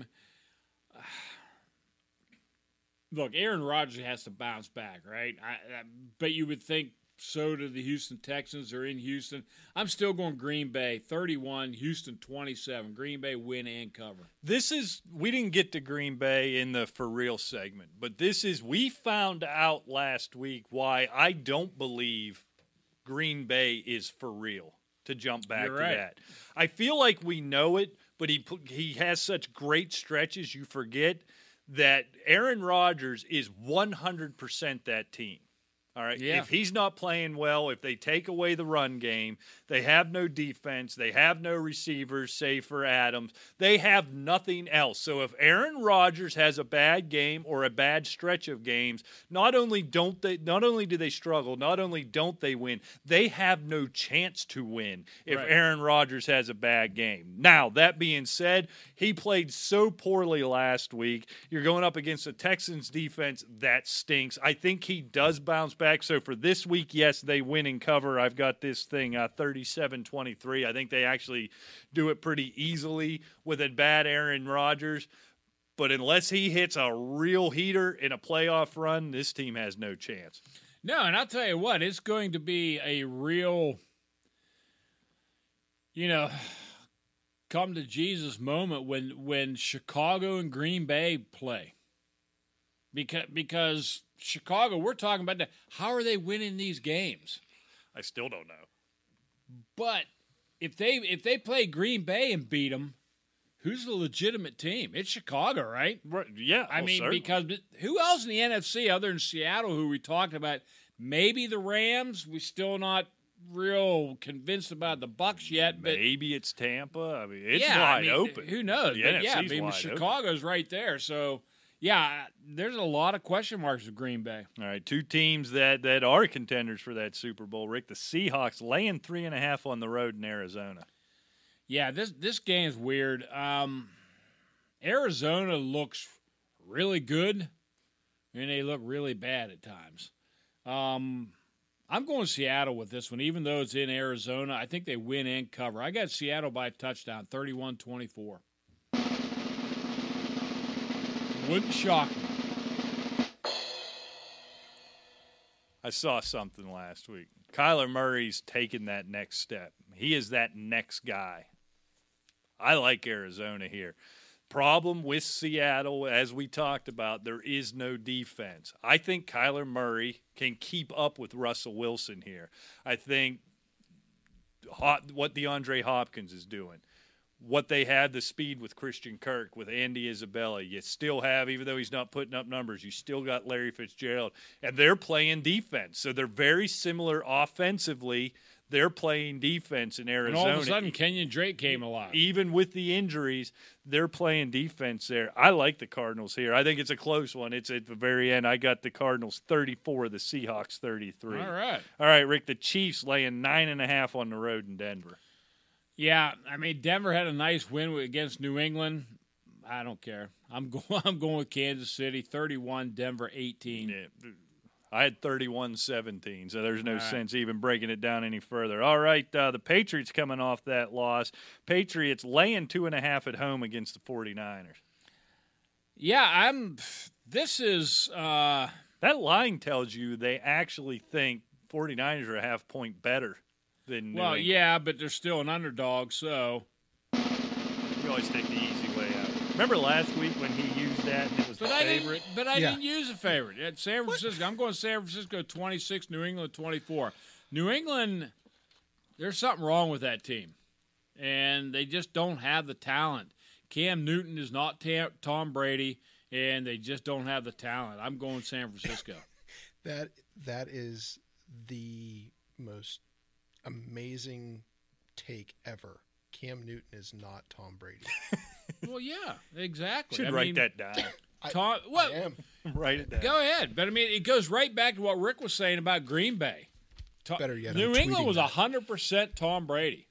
Speaker 2: Look, Aaron Rodgers has to bounce back, right? But you would think so do the Houston Texans. They're in Houston. I'm still going Green Bay 31, Houston 27. Green Bay win and cover.
Speaker 3: We didn't get to Green Bay in the for real segment, but we found out last week why I don't believe Green Bay is for real, to jump back to that. I feel like we know it, but he has such great stretches, you forget that Aaron Rodgers is 100% that team. All right. Yeah. If he's not playing well, if they take away the run game, they have no defense, they have no receivers, save for Adams. They have nothing else. So if Aaron Rodgers has a bad game or a bad stretch of games, not only do they struggle, not only don't they win, they have no chance to win if Aaron Rodgers has a bad game. Now, that being said, he played so poorly last week. You're going up against the Texans defense that stinks. I think he does bounce back. effect. So for this week, yes, they win and cover. I've got this thing 37-23. I think they actually do it pretty easily with a bad Aaron Rodgers. But unless he hits a real heater in a playoff run, this team has no chance.
Speaker 2: No, and I'll tell you what, it's going to be a real, come to Jesus moment when Chicago and Green Bay play. Because Chicago, we're talking about that. How are they winning these games?
Speaker 3: I still don't know.
Speaker 2: But if they play Green Bay and beat them, who's the legitimate team? It's Chicago, right?
Speaker 3: Right. Yeah,
Speaker 2: I mean,
Speaker 3: certainly.
Speaker 2: because who else in the NFC other than Seattle who we talked about? Maybe the Rams. We're still not real convinced about the Bucs yet. But
Speaker 3: maybe it's Tampa. I mean, it's wide open.
Speaker 2: Who knows?
Speaker 3: The
Speaker 2: But
Speaker 3: NFC's wide
Speaker 2: Chicago's right there. So, yeah, there's a lot of question marks with Green Bay.
Speaker 3: All right, two teams that are contenders for that Super Bowl, Rick. The Seahawks laying 3.5 on the road in Arizona.
Speaker 2: Yeah, this game's weird. Arizona looks really good, and they look really bad at times. I'm going Seattle with this one, even though it's in Arizona. I think they win and cover. I got Seattle by a touchdown, 31-24. Wouldn't shock me.
Speaker 3: I saw something last week. Kyler Murray's taken that next step. He is that next guy. I like Arizona here. Problem with Seattle, as we talked about, there is no defense. I think Kyler Murray can keep up with Russell Wilson here. I think what DeAndre Hopkins is doing, what they had the speed with Christian Kirk, with Andy Isabella, you still have, even though he's not putting up numbers, you still got Larry Fitzgerald, and they're playing defense. So they're very similar offensively. They're playing defense in Arizona.
Speaker 2: And all of a sudden, Kenyon Drake came alive.
Speaker 3: Even with the injuries, they're playing defense there. I like the Cardinals here. I think it's a close one. It's at the very end. I got the Cardinals 34, the Seahawks 33.
Speaker 2: All right.
Speaker 3: All right, Rick, the Chiefs laying 9.5 on the road in Denver.
Speaker 2: Yeah, I mean, Denver had a nice win against New England. I don't care. I'm going with Kansas City, 31, Denver 18.
Speaker 3: Yeah. I had 31-17, so there's no
Speaker 2: All right.
Speaker 3: sense even breaking it down any further. All right, the Patriots coming off that loss. Patriots laying 2.5 at home against the 49ers.
Speaker 2: Yeah, this is
Speaker 3: That line tells you they actually think 49ers are a half point better than New England.
Speaker 2: yeah, but they're still an underdog, so.
Speaker 3: You always take the easy way out. Remember last week when he used that and it was
Speaker 2: But
Speaker 3: the
Speaker 2: I
Speaker 3: favorite?
Speaker 2: didn't use a favorite. At San Francisco, I'm going San Francisco 26, New England 24. New England, there's something wrong with that team, and they just don't have the talent. Cam Newton is not Tom Brady, and they just don't have the talent. I'm going San Francisco.
Speaker 4: That is the most amazing take ever. Cam Newton is not Tom Brady.
Speaker 2: Well, yeah, exactly.
Speaker 3: Should write that down.
Speaker 2: Tom,
Speaker 4: I am.
Speaker 3: Write it down.
Speaker 2: Go ahead. But, I mean, it goes right back to what Rick was saying about Green Bay.
Speaker 4: Better yet,
Speaker 2: New
Speaker 4: I'm
Speaker 2: England
Speaker 4: tweeting
Speaker 2: was
Speaker 4: that.
Speaker 2: 100% Tom Brady.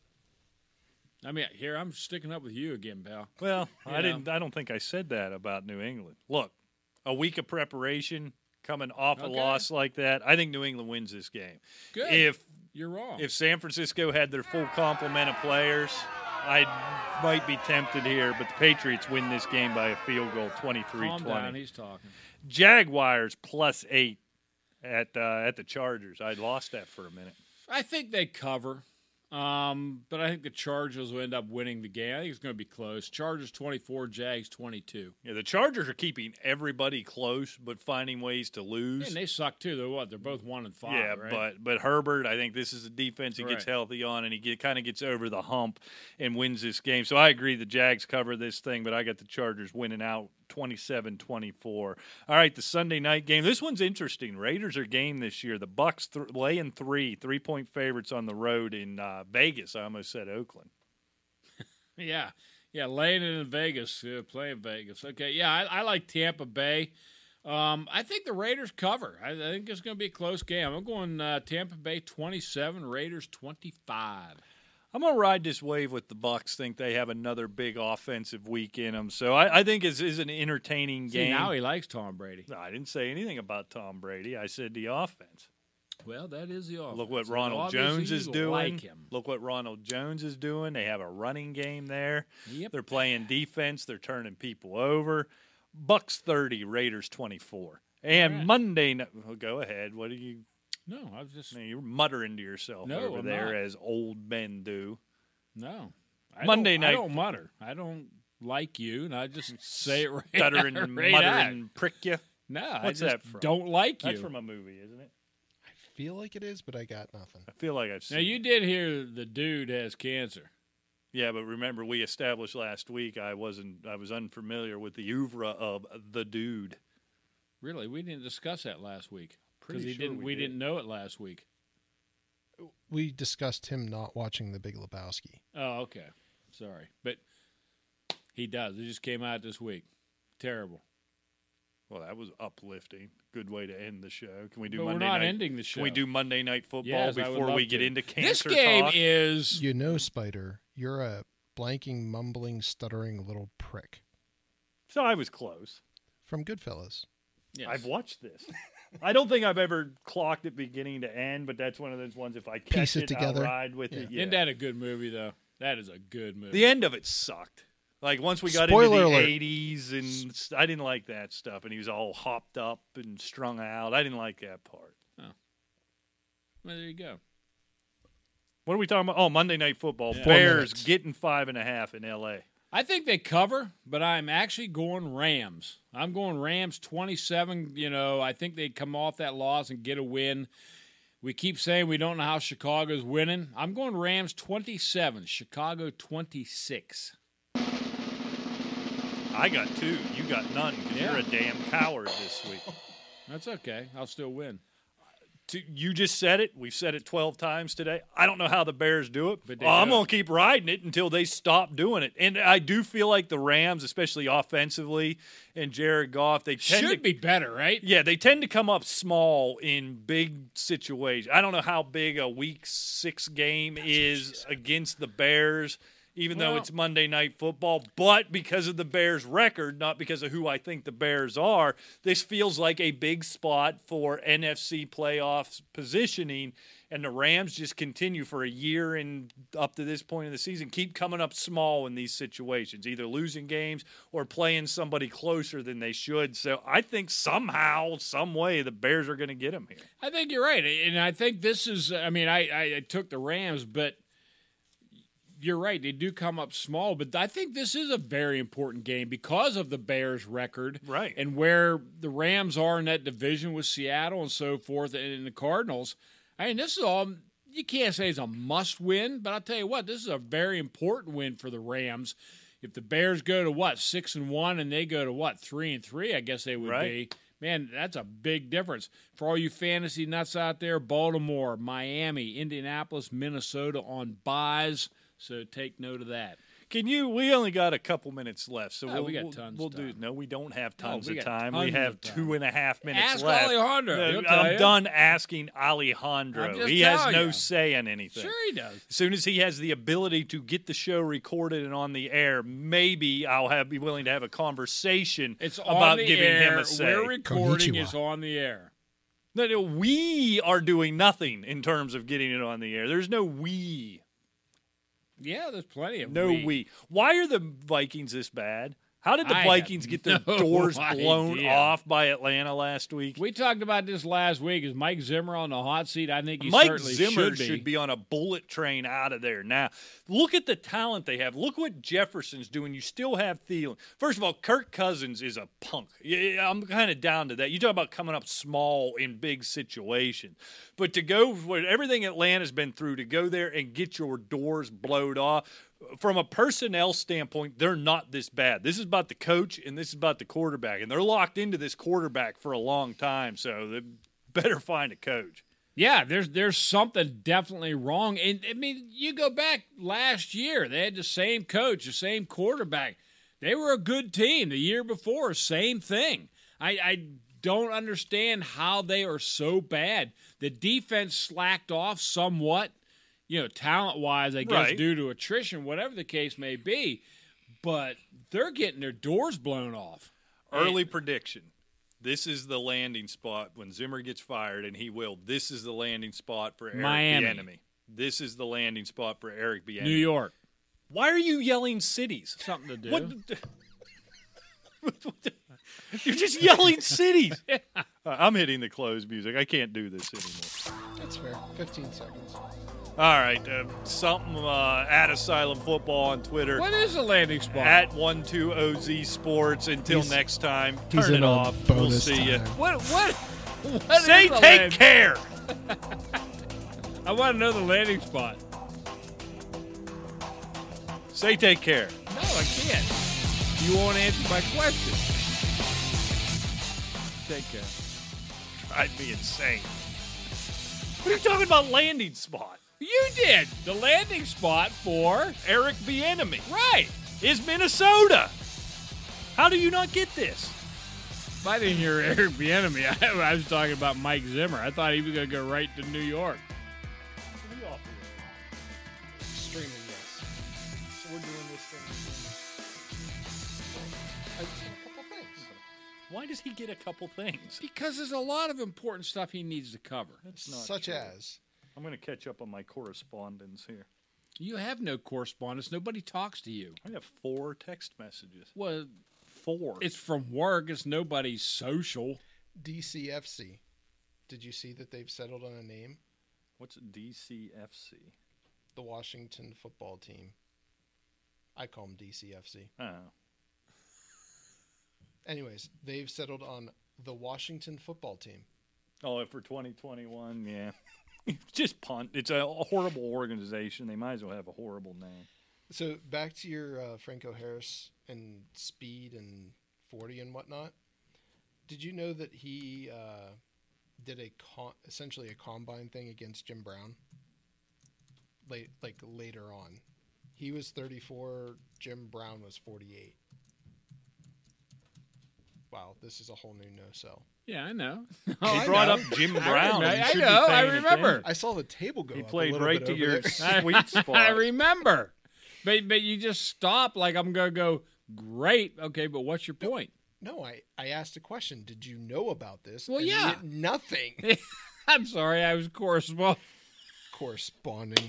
Speaker 2: I mean, here, I'm sticking up with you again, pal.
Speaker 3: Well, I
Speaker 2: know.
Speaker 3: don't think I said that about New England. Look, a week of preparation coming off a
Speaker 2: Okay.
Speaker 3: loss like that, I think New England wins this game.
Speaker 2: Good. You're wrong.
Speaker 3: If San Francisco had their full complement of players, I might be tempted here, but the Patriots win this game by a field goal, 23-20.
Speaker 2: Calm down, he's talking.
Speaker 3: Jaguars +8 at the Chargers. I lost that for a minute.
Speaker 2: I think they cover, but I think the Chargers will end up winning the game. I think it's going to be close. Chargers 24, Jags 22.
Speaker 3: Yeah, the Chargers are keeping everybody close, but finding ways to lose.
Speaker 2: And they suck too. They're what? They're both 1 and 5.
Speaker 3: Yeah,
Speaker 2: right?
Speaker 3: but Herbert, I think this is a defense he gets
Speaker 2: Right.
Speaker 3: healthy on, and he kind of gets over the hump and wins this game. So I agree the Jags cover this thing, but I got the Chargers winning out 27-24. All right, the Sunday night game. This one's interesting. Raiders are game this year. The Bucks laying 3-point favorites on the road in Vegas. I almost said Oakland.
Speaker 2: Yeah, laying it in Vegas, playing Vegas. Okay, yeah, I like Tampa Bay. I think the Raiders cover. I think it's going to be a close game. I'm going Tampa Bay 27, Raiders 25.
Speaker 3: I'm going to ride this wave with the Bucks. Think they have another big offensive week in them. So I think it is an entertaining
Speaker 2: See,
Speaker 3: game.
Speaker 2: now he likes Tom Brady.
Speaker 3: No, I didn't say anything about Tom Brady. I said the offense.
Speaker 2: Well, that is the offense.
Speaker 3: Look what
Speaker 2: So
Speaker 3: Ronald
Speaker 2: obviously
Speaker 3: Jones is
Speaker 2: you
Speaker 3: doing.
Speaker 2: Like him.
Speaker 3: Look what Ronald Jones is doing. They have a running game there.
Speaker 2: Yep.
Speaker 3: They're playing defense. They're turning people over. Bucks 30, Raiders 24. And
Speaker 2: All right.
Speaker 3: Monday night. Well, go ahead. What are you?
Speaker 2: No, I was just
Speaker 3: You're muttering to yourself
Speaker 2: No,
Speaker 3: over
Speaker 2: I'm
Speaker 3: there
Speaker 2: not.
Speaker 3: as old men do.
Speaker 2: no.
Speaker 3: Monday night-
Speaker 2: I don't mutter. I don't like you, and I just say it right.
Speaker 3: Stuttering and
Speaker 2: right
Speaker 3: muttering,
Speaker 2: out.
Speaker 3: prick you.
Speaker 2: No,
Speaker 3: What's
Speaker 2: I
Speaker 3: that
Speaker 2: just
Speaker 3: from?
Speaker 2: don't like you.
Speaker 3: That's from a movie, isn't it?
Speaker 4: I feel like it is, but I got nothing.
Speaker 3: I feel like I've seen
Speaker 2: Now you
Speaker 3: it.
Speaker 2: did hear the dude has cancer.
Speaker 3: Yeah, but remember we established last week I was unfamiliar with the oeuvre of the dude.
Speaker 2: Really, we didn't discuss that last week because
Speaker 3: Pretty
Speaker 2: he
Speaker 3: sure
Speaker 2: didn't.
Speaker 3: we
Speaker 2: We
Speaker 3: did.
Speaker 2: didn't know it last week.
Speaker 4: We discussed him not watching The Big Lebowski.
Speaker 2: Oh, okay. Sorry, but he does. It just came out this week. Terrible.
Speaker 3: Well, that was uplifting. Good way to end the show. Can we do
Speaker 2: But
Speaker 3: Monday
Speaker 2: we're not
Speaker 3: night?
Speaker 2: ending the show.
Speaker 3: Can we do Monday Night Football
Speaker 2: Yes, I would
Speaker 3: before we
Speaker 2: love
Speaker 3: get
Speaker 2: to.
Speaker 3: into
Speaker 2: This
Speaker 3: cancer
Speaker 2: game
Speaker 3: talk?
Speaker 2: is.
Speaker 4: You know, Spider, you're a blanking, mumbling, stuttering little prick
Speaker 3: So I was close.
Speaker 4: from Goodfellas.
Speaker 2: Yes.
Speaker 3: I've watched this. I don't think I've ever clocked it beginning to end, but that's one of those ones. If I catch
Speaker 4: Piece it
Speaker 3: I'll
Speaker 4: together.
Speaker 3: ride with it. Yeah.
Speaker 2: Isn't that a good movie though? That is a good movie.
Speaker 3: The end of it sucked. Like once we got
Speaker 4: Spoiler
Speaker 3: into the
Speaker 4: alert.
Speaker 3: 80s, and I didn't like that stuff. And he was all hopped up and strung out. I didn't like that part.
Speaker 2: Well, there you go.
Speaker 3: What are we talking about? Oh, Monday Night Football.
Speaker 2: Yeah.
Speaker 4: 4
Speaker 3: Bears
Speaker 4: minutes.
Speaker 3: getting 5.5 in L.A.
Speaker 2: I think they cover, but I'm actually going Rams. I'm going Rams 27. You know, I think they come off that loss and get a win. We keep saying we don't know how Chicago's winning. I'm going Rams 27, Chicago 26.
Speaker 3: I got 2. You got none because
Speaker 2: Yeah.
Speaker 3: you're a damn coward this week.
Speaker 2: That's okay. I'll still win.
Speaker 3: You just said it. We've said it 12 times today. I don't know how the Bears do it,
Speaker 2: But
Speaker 3: but
Speaker 2: they
Speaker 3: I'm
Speaker 2: do it.
Speaker 3: going to keep riding it until they stop doing it. And I do feel like the Rams, especially offensively, and Jared Goff, they tend
Speaker 2: Should be better, right?
Speaker 3: Yeah, they tend to come up small in big situations. I don't know how big a Week 6 game is against the Bears, even though
Speaker 2: Well-
Speaker 3: it's Monday Night Football. But because of the Bears' record, not because of who I think the Bears are, this feels like a big spot for NFC playoffs positioning. And the Rams just continue for a year and up to this point of the season, keep coming up small in these situations, either losing games or playing somebody closer than they should. So I think somehow, some way, the Bears are going to get them here.
Speaker 2: I think you're right. And I think this is, I mean, I took the Rams, but you're right. They do come up small, but I think this is a very important game because of the Bears' record.
Speaker 3: Right.
Speaker 2: And where the Rams are in that division with Seattle and so forth and the Cardinals. I mean, this is all, you can't say it's a must win, but I'll tell you what, this is a very important win for the Rams. If the Bears go to 6-1 and they go to 3-3, I guess they would
Speaker 3: Right.
Speaker 2: be. Man, that's a big difference. For all you fantasy nuts out there, Baltimore, Miami, Indianapolis, Minnesota on buys. So take note of that.
Speaker 3: We only got a couple minutes left, so
Speaker 2: Oh, we got tons
Speaker 3: we'll
Speaker 2: of
Speaker 3: do.
Speaker 2: time.
Speaker 3: No, we don't have tons
Speaker 2: we
Speaker 3: of
Speaker 2: got
Speaker 3: time.
Speaker 2: tons
Speaker 3: We have
Speaker 2: of time.
Speaker 3: 2.5 minutes
Speaker 2: Ask
Speaker 3: left.
Speaker 2: Alejandro. He'll tell
Speaker 3: I'm
Speaker 2: you.
Speaker 3: done asking Alejandro.
Speaker 2: I'm just
Speaker 3: He has
Speaker 2: telling
Speaker 3: no
Speaker 2: you.
Speaker 3: say in anything.
Speaker 2: Sure he does.
Speaker 3: As soon as he has the ability to get the show recorded and on the air, maybe I'll be willing to have a conversation
Speaker 2: It's
Speaker 3: about
Speaker 2: on the
Speaker 3: giving
Speaker 2: air.
Speaker 3: him a say.
Speaker 2: We're recording.
Speaker 4: Konnichiwa.
Speaker 2: It's on the air.
Speaker 3: No, we are doing nothing in terms of getting it on the air. There's no we.
Speaker 2: Yeah, there's plenty of
Speaker 3: No we. Why are the Vikings this bad? How did the
Speaker 2: I
Speaker 3: Vikings
Speaker 2: have
Speaker 3: get their
Speaker 2: no
Speaker 3: doors blown
Speaker 2: idea.
Speaker 3: off by Atlanta last week?
Speaker 2: We talked about this last week. Is Mike Zimmer on the hot seat? I think he
Speaker 3: Mike
Speaker 2: certainly
Speaker 3: Zimmer
Speaker 2: should be.
Speaker 3: on a bullet train out of there. Now, look at the talent they have. Look what Jefferson's doing. You still have Thielen. First of all, Kirk Cousins is a punk. Yeah, I'm kind of down to that. You talk about coming up small in big situations. But to go for everything Atlanta's been through, to go there and get your doors blowed off, from a personnel standpoint, they're not this bad. This is about the coach and this is about the quarterback. And they're locked into this quarterback for a long time, so they better find a coach.
Speaker 2: Yeah, there's something definitely wrong. And I mean, you go back last year, they had the same coach, the same quarterback. They were a good team. The year before, same thing. I don't understand how they are so bad. The defense slacked off somewhat, talent-wise, I guess,
Speaker 3: Right.
Speaker 2: due to attrition, whatever the case may be. But they're getting their doors blown off.
Speaker 3: Early prediction. This is the landing spot when Zimmer gets fired, and he will. This is the landing spot for Eric
Speaker 2: Miami.
Speaker 3: Bieniemy. This is the landing spot for Eric Bieniemy.
Speaker 2: New York.
Speaker 3: Why are you yelling cities?
Speaker 2: Something to do.
Speaker 3: What? You're just yelling cities. I'm hitting the close music. I can't do this anymore.
Speaker 4: That's fair. 15 seconds.
Speaker 3: All right, something at Asylum Football on Twitter.
Speaker 2: What is a landing spot?
Speaker 3: At 12OZ Sports. Until
Speaker 4: He's-
Speaker 3: next time,
Speaker 4: he's
Speaker 3: turn
Speaker 4: in
Speaker 3: it
Speaker 4: on
Speaker 3: off. We'll
Speaker 4: bonus
Speaker 3: see you.
Speaker 4: time.
Speaker 2: What
Speaker 3: Say
Speaker 2: is a
Speaker 3: take
Speaker 2: land-
Speaker 3: care.
Speaker 2: I want to know the landing spot.
Speaker 3: Say take care.
Speaker 2: No, I can't. You won't answer my question. Take care.
Speaker 3: Drive me insane. What are you talking about landing spot?
Speaker 2: You did. The landing spot for
Speaker 3: Eric Bieniemy
Speaker 2: right.
Speaker 3: is Minnesota. How do you not get this?
Speaker 2: If I didn't hear Eric Bieniemy, I was talking about Mike Zimmer. I thought he was going to go right to New York.
Speaker 4: Extremely yes. So we're doing this thing. I just have a couple things.
Speaker 3: Why does he get a couple things?
Speaker 2: Because there's a lot of important stuff he needs to cover.
Speaker 3: That's not
Speaker 4: Such
Speaker 3: true.
Speaker 4: as.
Speaker 3: I'm going to catch up on my correspondence here.
Speaker 2: You have no correspondence. Nobody talks to you.
Speaker 3: I have 4 text messages.
Speaker 2: Well,
Speaker 3: 4.
Speaker 2: it's from work. It's nobody's social.
Speaker 4: DCFC. Did you see that they've settled on a name?
Speaker 3: What's DCFC?
Speaker 4: The Washington football team. I call them DCFC.
Speaker 3: Oh.
Speaker 4: Anyways, they've settled on the Washington football team.
Speaker 3: Oh, for 2021, yeah. Just punt. It's a horrible organization. They might as well have a horrible name.
Speaker 4: So back to your Franco Harris and speed and 40 and whatnot. Did you know that he did essentially a combine thing against Jim Brown? Later on, he was 34. Jim Brown was 48. Wow, this is a whole new no-sell.
Speaker 2: Yeah, I know.
Speaker 3: He brought up Jim Brown. and you should be paying attention.
Speaker 4: I saw the table go
Speaker 3: He
Speaker 4: up.
Speaker 3: played
Speaker 4: a little
Speaker 3: right
Speaker 4: bit
Speaker 3: to
Speaker 4: over
Speaker 3: your
Speaker 4: there.
Speaker 3: sweet spot.
Speaker 2: I remember. But you just stop like I'm going to go, great. Okay, but what's your point?
Speaker 4: No, I asked a question. Did you know about this?
Speaker 2: Well,
Speaker 4: And
Speaker 2: yeah.
Speaker 4: yet nothing.
Speaker 2: I'm sorry, I was
Speaker 4: Corresponding.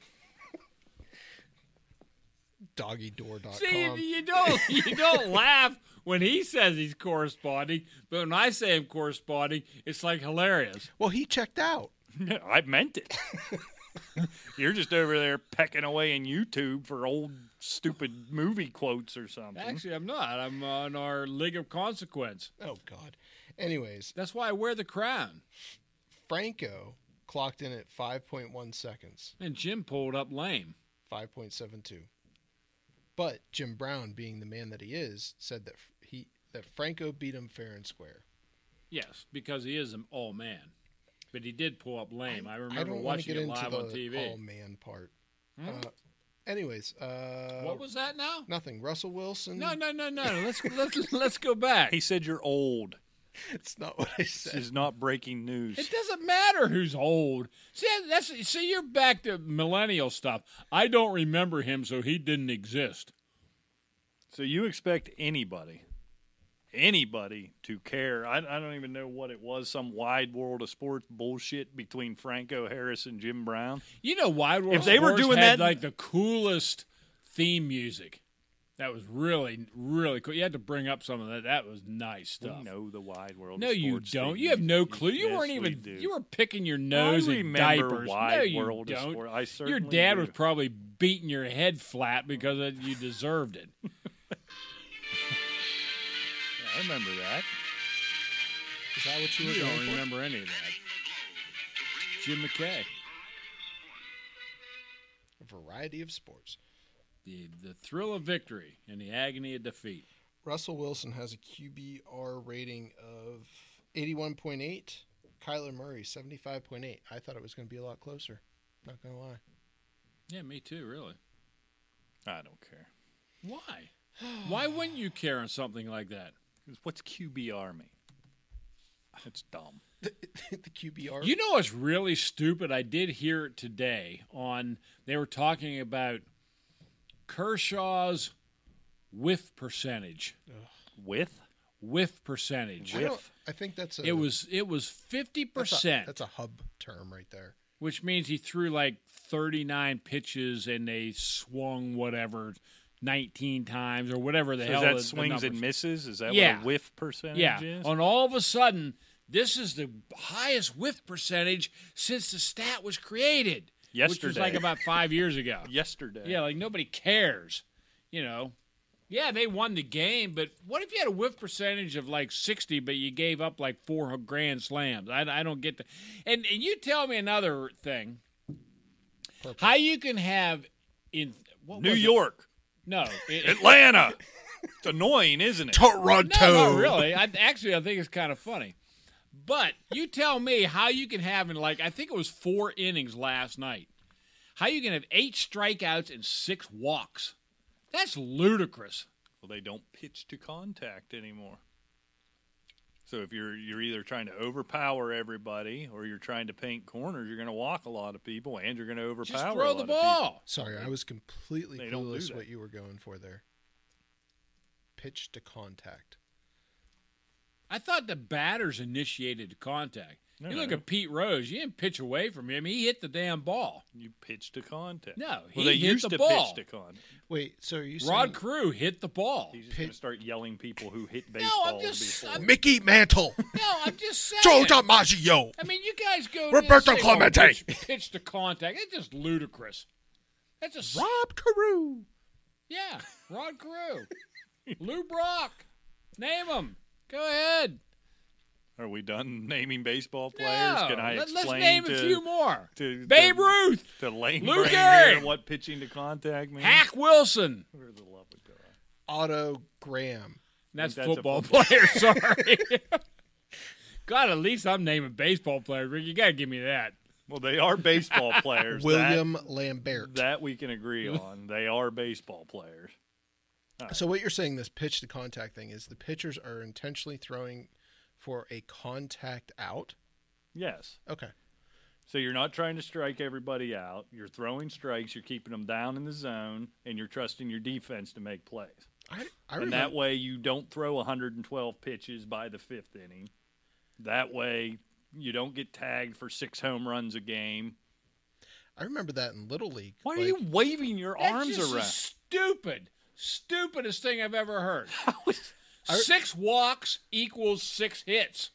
Speaker 4: Doggydoor.com.
Speaker 2: See, you don't laugh when he says he's corresponding, but when I say I'm corresponding, it's like hilarious.
Speaker 4: Well, he checked out.
Speaker 3: I meant it. You're just over there pecking away in YouTube for old stupid movie quotes or something.
Speaker 2: Actually, I'm not. I'm on our League of Consequence.
Speaker 4: Oh, God. Anyways,
Speaker 2: That's why I wear the crown.
Speaker 4: Franco clocked in at 5.1 seconds,
Speaker 2: And Jim pulled up lame.
Speaker 4: 5.72. But Jim Brown, being the man that he is, said that Franco beat him fair and square.
Speaker 2: Yes, because he is an all man. But he did pull up lame. I
Speaker 4: I
Speaker 2: remember
Speaker 4: don't want to
Speaker 2: watching
Speaker 4: get
Speaker 2: it
Speaker 4: into
Speaker 2: live
Speaker 4: the
Speaker 2: on TV.
Speaker 4: all-man part. Anyways,
Speaker 2: What was that now?
Speaker 4: nothing. Russell Wilson.
Speaker 2: No. Let's go back.
Speaker 3: He said you're old.
Speaker 4: It's not what I
Speaker 3: This
Speaker 4: said.
Speaker 3: is not breaking news.
Speaker 2: It doesn't matter who's old. See, you're back to millennial stuff. I don't remember him, so he didn't exist.
Speaker 3: So you expect anybody to care. I don't even know what it was, some wide world of sports bullshit between Franco Harris and Jim Brown.
Speaker 2: You know, Wide World
Speaker 3: If they were
Speaker 2: Sports
Speaker 3: doing
Speaker 2: had
Speaker 3: that-
Speaker 2: like the coolest theme music. That was really, really cool. You had to bring up some of that. That was nice stuff.
Speaker 3: We know the wide world
Speaker 2: No,
Speaker 3: of
Speaker 2: you
Speaker 3: sports.
Speaker 2: don't.
Speaker 3: thing.
Speaker 2: You have no clue. You
Speaker 3: Yes,
Speaker 2: weren't
Speaker 3: we
Speaker 2: even.
Speaker 3: do.
Speaker 2: You were picking your nose
Speaker 3: I
Speaker 2: in
Speaker 3: remember
Speaker 2: diapers.
Speaker 3: Wide
Speaker 2: No, you
Speaker 3: World of
Speaker 2: don't.
Speaker 3: Sport. I
Speaker 2: Your
Speaker 3: certainly
Speaker 2: dad
Speaker 3: do.
Speaker 2: was probably beating your head flat because you deserved it.
Speaker 3: I remember that.
Speaker 4: Is that what you were
Speaker 2: You
Speaker 4: going
Speaker 2: don't
Speaker 4: for?
Speaker 2: remember any of that. Jim McKay.
Speaker 4: A variety of sports.
Speaker 2: The thrill of victory and the agony of defeat.
Speaker 4: Russell Wilson has a QBR rating of 81.8. Kyler Murray, 75.8. I thought it was going to be a lot closer. Not going to lie.
Speaker 2: Yeah, me too, really.
Speaker 3: I don't care.
Speaker 2: Why? Why wouldn't you care on something like that?
Speaker 3: 'Cause what's QBR mean? That's dumb.
Speaker 4: The QBR.
Speaker 2: You know what's really stupid? I did hear it today they were talking about Kershaw's whiff percentage.
Speaker 3: With?
Speaker 2: whiff percentage.
Speaker 4: I think that's
Speaker 2: It was 50%.
Speaker 4: That's a hub term right there.
Speaker 2: Which means he threw like 39 pitches and they swung whatever 19 times or whatever the
Speaker 3: So
Speaker 2: hell.
Speaker 3: is that
Speaker 2: the
Speaker 3: swings and
Speaker 2: numbers.
Speaker 3: misses? Is that
Speaker 2: Yeah.
Speaker 3: what a whiff percentage
Speaker 2: Yeah.
Speaker 3: is?
Speaker 2: And all of a sudden, this is the highest whiff percentage since the stat was created. Which was
Speaker 3: Yesterday.
Speaker 2: like about 5 years ago.
Speaker 3: Yesterday.
Speaker 2: Yeah, like nobody cares. Yeah, they won the game, but what if you had a whiff percentage of like 60, but you gave up like 4 grand slams? I don't get that. And you tell me another thing. How you can have in
Speaker 3: New York.
Speaker 2: No.
Speaker 3: Atlanta. It's annoying, isn't it?
Speaker 4: Toronto.
Speaker 2: No, not really. I think it's kind of funny. But you tell me how you can have in I think it was 4 innings last night. How you can have 8 strikeouts and 6 walks. That's ludicrous.
Speaker 3: Well, they don't pitch to contact anymore. So if you're either trying to overpower everybody or you're trying to paint corners, you're going to walk a lot of people and you're going to overpower
Speaker 2: Just
Speaker 3: a
Speaker 2: throw
Speaker 3: lot
Speaker 2: the
Speaker 3: of
Speaker 2: ball.
Speaker 4: Sorry, I was completely
Speaker 3: They don't do
Speaker 4: clueless
Speaker 3: that.
Speaker 4: what you were going for there. Pitch to contact.
Speaker 2: I thought the batters initiated the contact.
Speaker 3: No,
Speaker 2: you look
Speaker 3: no.
Speaker 2: at Pete Rose. You didn't pitch away from him. He hit the damn ball.
Speaker 3: You pitch to contact.
Speaker 2: No, he
Speaker 3: well, they
Speaker 2: hit
Speaker 3: used
Speaker 2: the
Speaker 3: to
Speaker 2: ball.
Speaker 3: pitch to contact.
Speaker 4: Wait, so are you saying
Speaker 2: Rod Crew hit the ball.
Speaker 3: He's just going to start yelling people who hit baseball before.
Speaker 4: Mickey Mantle,
Speaker 2: No, I'm just saying.
Speaker 4: Joe DiMaggio?
Speaker 2: I mean, you guys go
Speaker 4: Roberto
Speaker 2: to
Speaker 4: Clemente.
Speaker 2: pitch to contact. It's just ludicrous. That's just
Speaker 4: Rob Carew.
Speaker 2: Yeah, Rod Carew, Lou Brock. Name them. Go ahead.
Speaker 3: Are we done naming baseball players?
Speaker 2: No,
Speaker 3: Can I
Speaker 2: let's
Speaker 3: explain
Speaker 2: name
Speaker 3: to,
Speaker 2: a few more.
Speaker 3: to
Speaker 2: Babe Ruth,
Speaker 3: to Lane
Speaker 2: Lou
Speaker 3: Brain
Speaker 2: Gehrig.
Speaker 3: here what pitching to contact means?
Speaker 2: Hack Wilson.
Speaker 3: For the love of God.
Speaker 4: Otto Graham.
Speaker 2: That's
Speaker 3: That's a
Speaker 2: football
Speaker 3: football
Speaker 2: player. Sorry. God, at least I'm naming baseball players. Rick. You got to give me that.
Speaker 3: Well, they are baseball players.
Speaker 4: William Lambert.
Speaker 3: That we can agree on. They are baseball players.
Speaker 4: So what you're saying, this pitch to contact thing, is the pitchers are intentionally throwing for a contact out?
Speaker 3: Yes.
Speaker 4: Okay.
Speaker 3: So you're not trying to strike everybody out. You're throwing strikes. You're keeping them down in the zone, and you're trusting your defense to make plays.
Speaker 4: I
Speaker 3: And that way you don't throw 112 pitches by the 5th inning. That way you don't get tagged for 6 home runs a game.
Speaker 4: I remember that in Little League.
Speaker 3: Why are you waving your
Speaker 2: That's
Speaker 3: arms
Speaker 2: just
Speaker 3: around?
Speaker 2: stupidest thing I've ever heard. 6 walks equals 6 hits.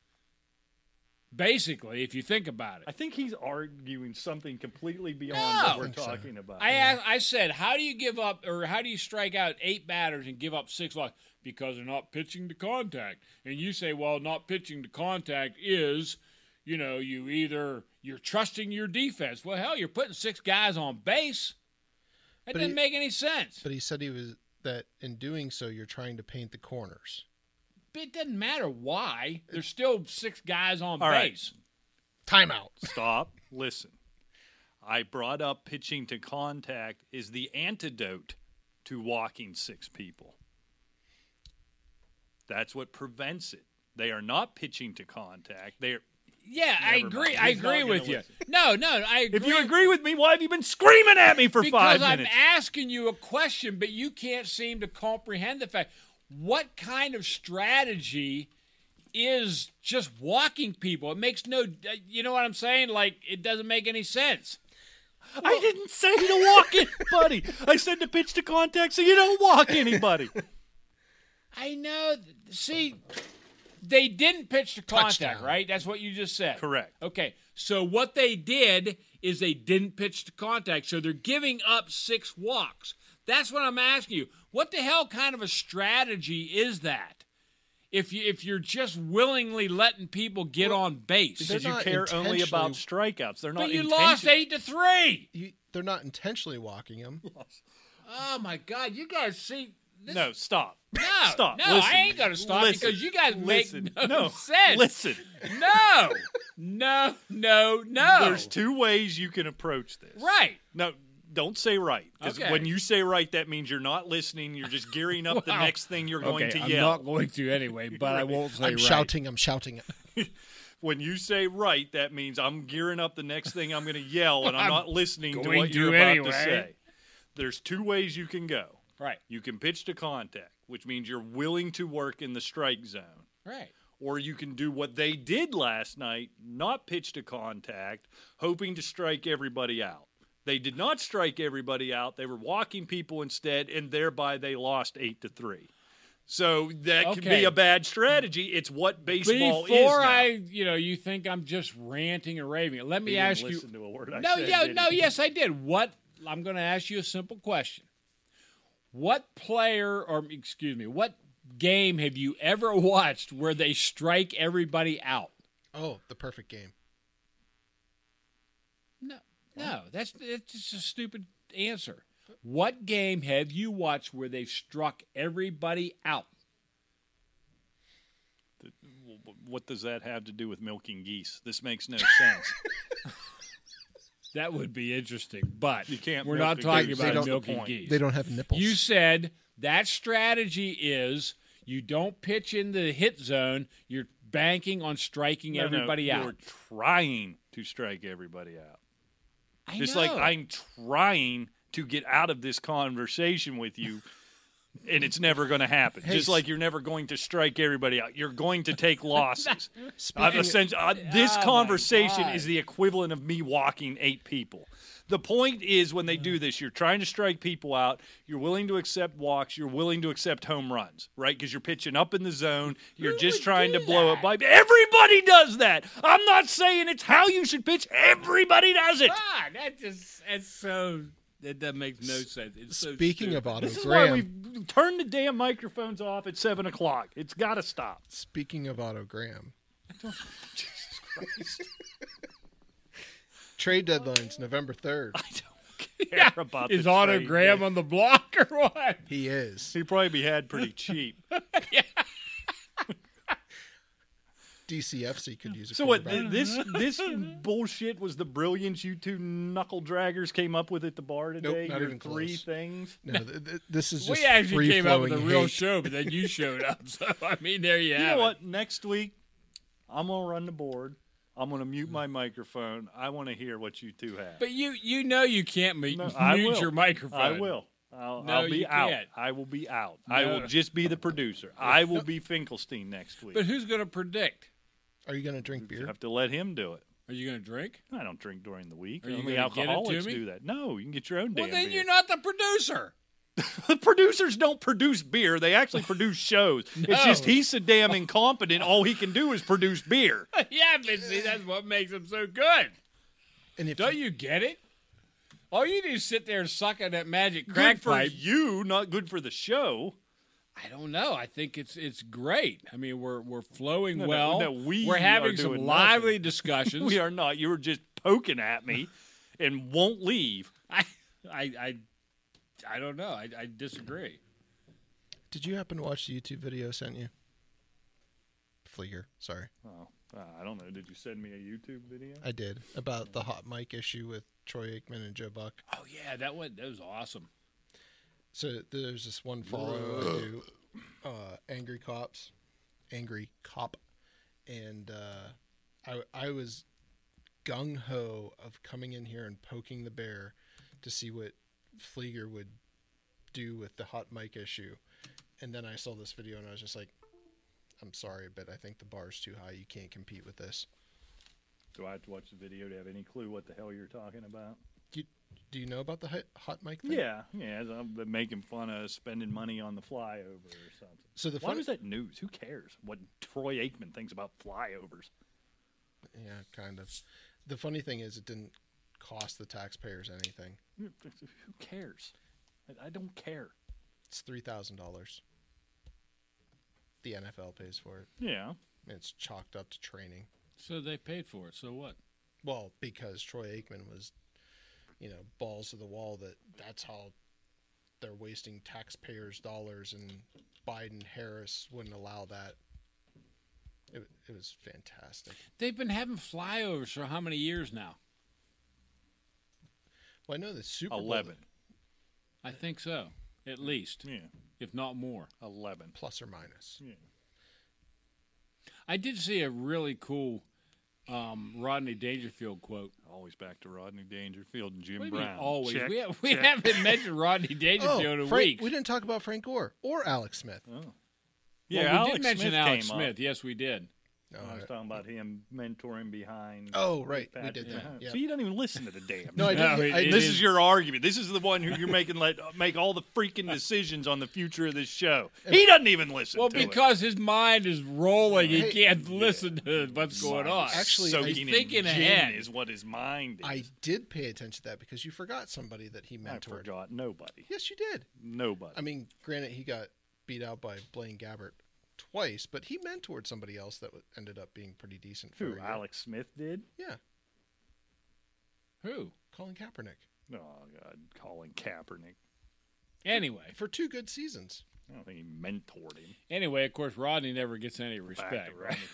Speaker 2: Basically, if you think about
Speaker 3: I
Speaker 2: it.
Speaker 3: think he's arguing something completely beyond
Speaker 2: No.
Speaker 3: what we're talking about.
Speaker 2: I said, how do you give up or how do you strike out 8 batters and give up 6 walks? Because they're not pitching to contact. And you say, well, not pitching to contact is, you're trusting your defense. Well, hell, you're putting 6 guys on base. That doesn't make any sense.
Speaker 4: But he said that in doing so, you're trying to paint the corners.
Speaker 2: But it doesn't matter why. There's still 6 guys on
Speaker 3: All right.
Speaker 2: base.
Speaker 4: Timeout.
Speaker 3: Stop. Listen. I brought up pitching to contact is the antidote to walking 6 people. That's what prevents it. They are not pitching to contact. They're
Speaker 2: Yeah, I
Speaker 3: Never
Speaker 2: agree.
Speaker 3: mind.
Speaker 2: I
Speaker 3: He's not
Speaker 2: agree
Speaker 3: gonna
Speaker 2: with you.
Speaker 3: listen.
Speaker 2: No, I agree.
Speaker 3: If you agree with me, why have you been screaming at me for
Speaker 2: because
Speaker 3: 5 minutes?
Speaker 2: I'm asking you a question, but you can't seem to comprehend the fact. What kind of strategy is just walking people? It makes no. You know what I'm saying? Like it doesn't make any sense.
Speaker 3: I didn't say to walk anybody. I said to pitch to contact so you don't walk anybody.
Speaker 2: I know. See, they didn't pitch to contact,
Speaker 4: Touchdown.
Speaker 2: right? That's what you just said.
Speaker 3: Correct.
Speaker 2: Okay, so what they did is they didn't pitch to contact, so they're giving up 6 walks. That's what I'm asking you. What the hell kind of a strategy is that? If you're just willingly letting people get on base,
Speaker 3: Because you
Speaker 4: not
Speaker 3: care only about
Speaker 4: intentionally-
Speaker 3: strikeouts. They're not
Speaker 2: but you lost 8-3.
Speaker 4: They're not intentionally walking him.
Speaker 2: Oh my God, you guys see? This,
Speaker 3: No, stop.
Speaker 2: no,
Speaker 3: Stop.
Speaker 2: no,
Speaker 3: Listen.
Speaker 2: I ain't gonna stop
Speaker 3: Listen.
Speaker 2: because you guys
Speaker 3: Listen.
Speaker 2: make no
Speaker 3: No.
Speaker 2: sense.
Speaker 3: Listen.
Speaker 2: No.
Speaker 3: There's 2 ways you can approach this.
Speaker 2: Right.
Speaker 3: No, don't say right. Because
Speaker 2: Okay.
Speaker 3: when you say right, that means you're not listening. You're just gearing up the
Speaker 2: Well,
Speaker 3: next thing you're going to
Speaker 2: I'm
Speaker 3: yell.
Speaker 2: not going to anyway, but I won't say
Speaker 4: I'm
Speaker 2: right.
Speaker 4: shouting.
Speaker 3: When you say right, that means I'm gearing up the next thing I'm going to yell, and I'm not listening to
Speaker 2: going
Speaker 3: what you're
Speaker 2: to
Speaker 3: about
Speaker 2: anyway.
Speaker 3: to say. There's 2 ways you can go.
Speaker 2: Right.
Speaker 3: You can pitch to contact, which means you're willing to work in the strike zone.
Speaker 2: Right.
Speaker 3: Or you can do what they did last night, not pitch to contact, hoping to strike everybody out. They did not strike everybody out. They were walking people instead, and thereby they lost 8-3. So that can be a bad strategy. It's what baseball is now.
Speaker 2: You think I'm just ranting and raving. Let me ask you.
Speaker 3: Listen to a word I said,
Speaker 2: Yes, I did. I'm going to ask you a simple question. What game have you ever watched where they strike everybody out?
Speaker 4: Oh, The Perfect Game.
Speaker 2: No, that's just a stupid answer. What game have you watched where they've struck everybody out?
Speaker 3: What does that have to do with milking geese? This makes no sense.
Speaker 2: That would be interesting, but
Speaker 3: you can't.
Speaker 2: We're not talking about milking
Speaker 3: point.
Speaker 2: geese.
Speaker 4: They don't have nipples.
Speaker 2: You said that strategy is you don't pitch in the hit zone. You're banking on striking everybody out.
Speaker 3: You're trying to strike everybody out.
Speaker 2: Just
Speaker 3: like I'm trying to get out of this conversation with you, and it's never going to happen. Just like you're never going to strike everybody out. You're going to take losses. This conversation is the equivalent of me walking 8 people. The point is when they do this, you're trying to strike people out. You're willing to accept walks. You're willing to accept home runs, right? Because you're pitching up in the zone. You're just trying to blow it by. Everybody does that. I'm not saying it's how you should pitch. Everybody does it.
Speaker 2: That makes no sense. It's
Speaker 4: Speaking of Otto
Speaker 3: This is why we
Speaker 4: Graham,
Speaker 3: turn the damn microphones off at 7:00. It's got to stop.
Speaker 4: speaking of Otto Graham,
Speaker 3: Jesus Christ.
Speaker 4: trade deadline's November 3rd.
Speaker 3: I don't care about
Speaker 2: Is
Speaker 3: the
Speaker 2: Otto
Speaker 3: trade,
Speaker 2: Graham
Speaker 3: man.
Speaker 2: on the block or what?
Speaker 4: He is.
Speaker 3: He'd probably be had pretty cheap.
Speaker 4: DCFC could use a
Speaker 3: So what?
Speaker 4: quarterback.
Speaker 3: This bullshit was the brilliance you two knuckle draggers came up with at the bar today.
Speaker 4: Nope, not
Speaker 3: Your
Speaker 4: even
Speaker 3: 3
Speaker 4: close.
Speaker 3: things.
Speaker 4: No, this is just
Speaker 2: We actually came up with a
Speaker 4: free-flowing
Speaker 2: real
Speaker 4: hate.
Speaker 2: show, but then you showed up. So, I mean, there you
Speaker 3: You
Speaker 2: have
Speaker 3: know
Speaker 2: it.
Speaker 3: what? Next week, I'm gonna run the board. I'm gonna mute my microphone. I want to hear what you two have.
Speaker 2: But you know you can't mute
Speaker 3: I will.
Speaker 2: your microphone.
Speaker 3: I will. I'll be
Speaker 2: you
Speaker 3: out.
Speaker 2: can't.
Speaker 3: I will be out.
Speaker 2: No.
Speaker 3: I will just be the producer. I will be Finkelstein next week.
Speaker 2: But who's going to predict?
Speaker 4: Are you going to drink
Speaker 3: You
Speaker 4: beer?
Speaker 3: have to let him do it.
Speaker 2: Are you going to drink?
Speaker 3: I don't drink during the week.
Speaker 2: Are you
Speaker 3: Only
Speaker 2: gonna get it to
Speaker 3: alcoholics
Speaker 2: me?
Speaker 3: do that. No, you can get your own
Speaker 2: Well,
Speaker 3: damn
Speaker 2: then
Speaker 3: beer.
Speaker 2: you're not the producer.
Speaker 3: The producers don't produce beer. They actually produce shows. It's just he's so damn incompetent. All he can do is produce beer.
Speaker 2: Yeah, but see, that's what makes them so good.
Speaker 4: And if
Speaker 2: Don't you get it? All you do is sit there and suck on that magic crack
Speaker 3: Good for
Speaker 2: pipe.
Speaker 3: you, not good for the show.
Speaker 2: I don't know. I think it's great. I mean, we're flowing
Speaker 3: No, no,
Speaker 2: well.
Speaker 3: no, we
Speaker 2: we're having
Speaker 3: are
Speaker 2: some
Speaker 3: doing
Speaker 2: lively
Speaker 3: nothing.
Speaker 2: discussions.
Speaker 3: We are not. You were just poking at me and won't leave.
Speaker 2: I don't know. I disagree.
Speaker 4: Did you happen to watch the YouTube video I sent you? Flieger, sorry.
Speaker 3: Oh, I don't know. Did you send me a YouTube video?
Speaker 4: I did. About the hot mic issue with Troy Aikman and Joe Buck.
Speaker 2: Oh yeah, that was awesome.
Speaker 4: So there's this one follow I do, Angry Cop, and I was gung-ho of coming in here and poking the bear to see what Flieger would do with the hot mic issue. And then I saw this video and I was just like, I'm sorry, but I think the bar's too high. You can't compete with this.
Speaker 3: Do I have to watch the video to have any clue what the hell you're talking about?
Speaker 4: Do you know about the hot mic thing?
Speaker 3: Yeah. I've been making fun of spending money on the flyover or something.
Speaker 4: So the
Speaker 3: Why
Speaker 4: fun,
Speaker 3: was that news? Who cares what Troy Aikman thinks about flyovers?
Speaker 4: yeah, kind of. The funny thing is, it didn't cost the taxpayers anything.
Speaker 3: Who cares? I don't care.
Speaker 4: It's $3,000. The NFL pays for it.
Speaker 3: Yeah.
Speaker 4: And it's chalked up to training.
Speaker 2: So they paid for it. So what?
Speaker 4: Well, because Troy Aikman was, balls to the wall that's how they're wasting taxpayers' dollars, and Biden, Harris wouldn't allow that. It was fantastic.
Speaker 2: They've been having flyovers for how many years now?
Speaker 4: Well, I know the Super Bowl
Speaker 3: 11.
Speaker 2: I think so, at least,
Speaker 3: Yeah.
Speaker 2: if not more.
Speaker 3: 11.
Speaker 4: plus or minus.
Speaker 3: Yeah.
Speaker 2: I did see a really cool Rodney Dangerfield quote.
Speaker 3: Always back to Rodney Dangerfield and Jim
Speaker 2: What do you mean
Speaker 3: Brown.
Speaker 2: always?
Speaker 3: Check,
Speaker 2: We
Speaker 3: check.
Speaker 2: haven't mentioned Rodney Dangerfield in
Speaker 4: Frank,
Speaker 2: weeks.
Speaker 4: we didn't talk about Frank Gore or Alex Smith.
Speaker 3: Oh.
Speaker 2: Well,
Speaker 3: Yeah,
Speaker 2: we
Speaker 3: Alex
Speaker 2: did mention
Speaker 3: Smith
Speaker 2: Alex
Speaker 3: came
Speaker 2: Smith.
Speaker 3: Up.
Speaker 2: Yes, we did.
Speaker 4: No,
Speaker 3: I was talking about him mentoring behind.
Speaker 4: Oh, right. We
Speaker 3: Patrick
Speaker 4: did that.
Speaker 3: Mahomes.
Speaker 4: Yeah.
Speaker 3: So you don't even listen to the damn.
Speaker 4: No, I
Speaker 3: show.
Speaker 4: didn't.
Speaker 2: No,
Speaker 3: This is your argument. This is the one who you're making make all the freaking decisions on the future of this show. He doesn't even listen
Speaker 2: Well,
Speaker 3: to it.
Speaker 2: because his mind is rolling, he
Speaker 4: Hey,
Speaker 2: can't listen to what's going on.
Speaker 4: Actually,
Speaker 3: soaking
Speaker 2: he's
Speaker 3: in
Speaker 2: thinking
Speaker 3: gin
Speaker 2: ahead.
Speaker 3: is what his mind is.
Speaker 4: I did pay attention to that because you forgot somebody that he
Speaker 3: I
Speaker 4: mentored.
Speaker 3: forgot nobody.
Speaker 4: Yes, you did.
Speaker 3: Nobody.
Speaker 4: I mean, granted, he got beat out by Blaine Gabbert twice, but he mentored somebody else that ended up being pretty decent for
Speaker 3: who?
Speaker 4: a year.
Speaker 3: Alex Smith did?
Speaker 4: Yeah,
Speaker 2: Who?
Speaker 4: Colin Kaepernick
Speaker 3: Oh God, Colin Kaepernick.
Speaker 2: Anyway,
Speaker 4: for 2 good seasons.
Speaker 3: I don't think he mentored him.
Speaker 2: anyway, of course, Rodney never gets any
Speaker 3: Back
Speaker 2: respect.
Speaker 3: to
Speaker 2: Right?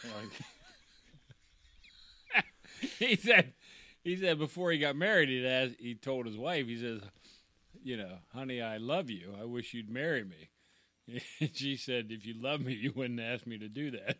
Speaker 3: Rodney.
Speaker 2: He said before he got married, he told his wife, he says, honey, I love you. I wish you'd marry me. And she said, if you love me, you wouldn't ask me to do that.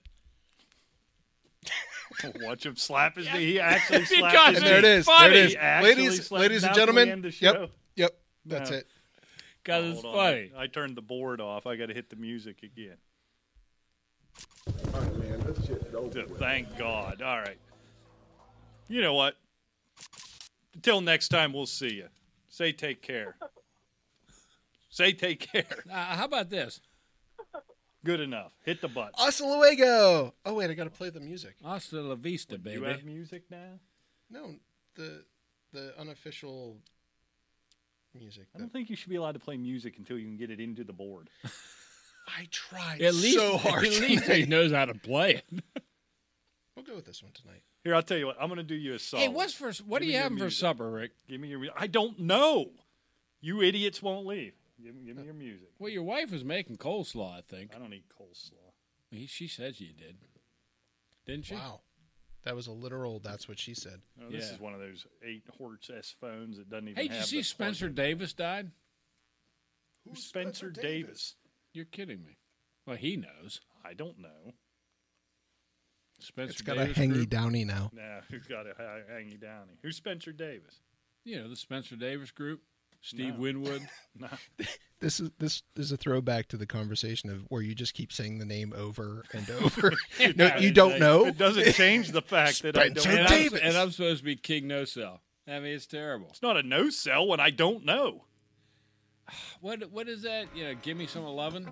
Speaker 3: Watch him slap his knee. He actually
Speaker 2: Because
Speaker 3: slapped his
Speaker 2: it's
Speaker 3: knee.
Speaker 4: There it is.
Speaker 2: funny.
Speaker 4: There it is.
Speaker 3: He actually
Speaker 4: Ladies
Speaker 3: slept
Speaker 4: and
Speaker 3: down to the
Speaker 4: gentlemen.
Speaker 3: end of the show.
Speaker 4: Yep. That's
Speaker 3: No.
Speaker 4: it.
Speaker 2: Because it's
Speaker 3: Hold on.
Speaker 2: funny.
Speaker 3: I turned the board off. I got to hit the music again.
Speaker 5: All right, man, that shit's over with.
Speaker 3: Thank God. All right. You know what? Until next time, we'll see you. Say take care. Say take care.
Speaker 2: How about this?
Speaker 3: Good enough. Hit the button.
Speaker 4: Hasta luego. Oh wait, I got to play the music.
Speaker 2: Hasta la vista, baby.
Speaker 3: You have music now?
Speaker 4: No, the unofficial music.
Speaker 3: I don't think you should be allowed to play music until you can get it into the board.
Speaker 4: I tried
Speaker 2: At least,
Speaker 4: so hard.
Speaker 2: at least he knows how to play it.
Speaker 4: We'll go with this one tonight.
Speaker 3: Here, I'll tell you what. I'm going to do you a solid.
Speaker 2: Hey, what
Speaker 3: Give
Speaker 2: are
Speaker 3: me
Speaker 2: you
Speaker 3: your
Speaker 2: having for
Speaker 3: music.
Speaker 2: supper, Rick?
Speaker 3: Give me your. I don't know. You idiots won't leave. Give me your music.
Speaker 2: Well, your wife was making coleslaw, I think.
Speaker 3: I don't eat coleslaw.
Speaker 2: She says you did. Didn't she?
Speaker 4: Wow, that was a literal. That's what she said.
Speaker 3: No, this
Speaker 2: Yeah.
Speaker 3: is one of those 8-horse S phones that doesn't even
Speaker 2: Hey,
Speaker 3: have
Speaker 2: did you see
Speaker 3: the
Speaker 2: Spencer
Speaker 3: plug-in.
Speaker 2: Davis died?
Speaker 3: Who's Spencer Davis?
Speaker 2: You're kidding me. Well, he knows.
Speaker 3: I don't know.
Speaker 2: Spencer
Speaker 4: It's got
Speaker 2: Davis
Speaker 4: a hangy
Speaker 2: group.
Speaker 4: downy now.
Speaker 3: Nah, who's got a hangy downy? Who's Spencer Davis?
Speaker 2: You know, the Spencer Davis group. Steve
Speaker 3: No.
Speaker 2: Winwood.
Speaker 3: No.
Speaker 4: This is a throwback to the conversation of where you just keep saying the name over and over. No, you don't know.
Speaker 3: It doesn't change the fact that I don't
Speaker 4: Spencer
Speaker 3: know.
Speaker 4: Davis.
Speaker 2: And I'm supposed to be King No Cell. I mean, it's terrible.
Speaker 3: It's not a no-sell when I don't know.
Speaker 2: What is that? Give me some 11.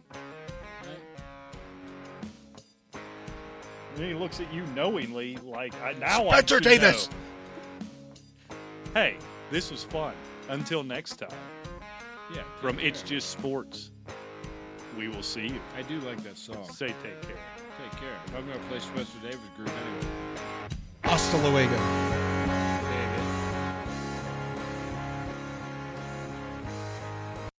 Speaker 3: And then he looks at you knowingly like, now I
Speaker 4: Spencer
Speaker 3: should
Speaker 4: Davis.
Speaker 3: know. Hey, this was fun. Until next time,
Speaker 2: Yeah.
Speaker 3: from It's Just Sports, we will see you.
Speaker 2: I do like that song.
Speaker 3: Say take care.
Speaker 2: Take care. I'm going to play Spencer Davis group anyway.
Speaker 4: Hasta luego.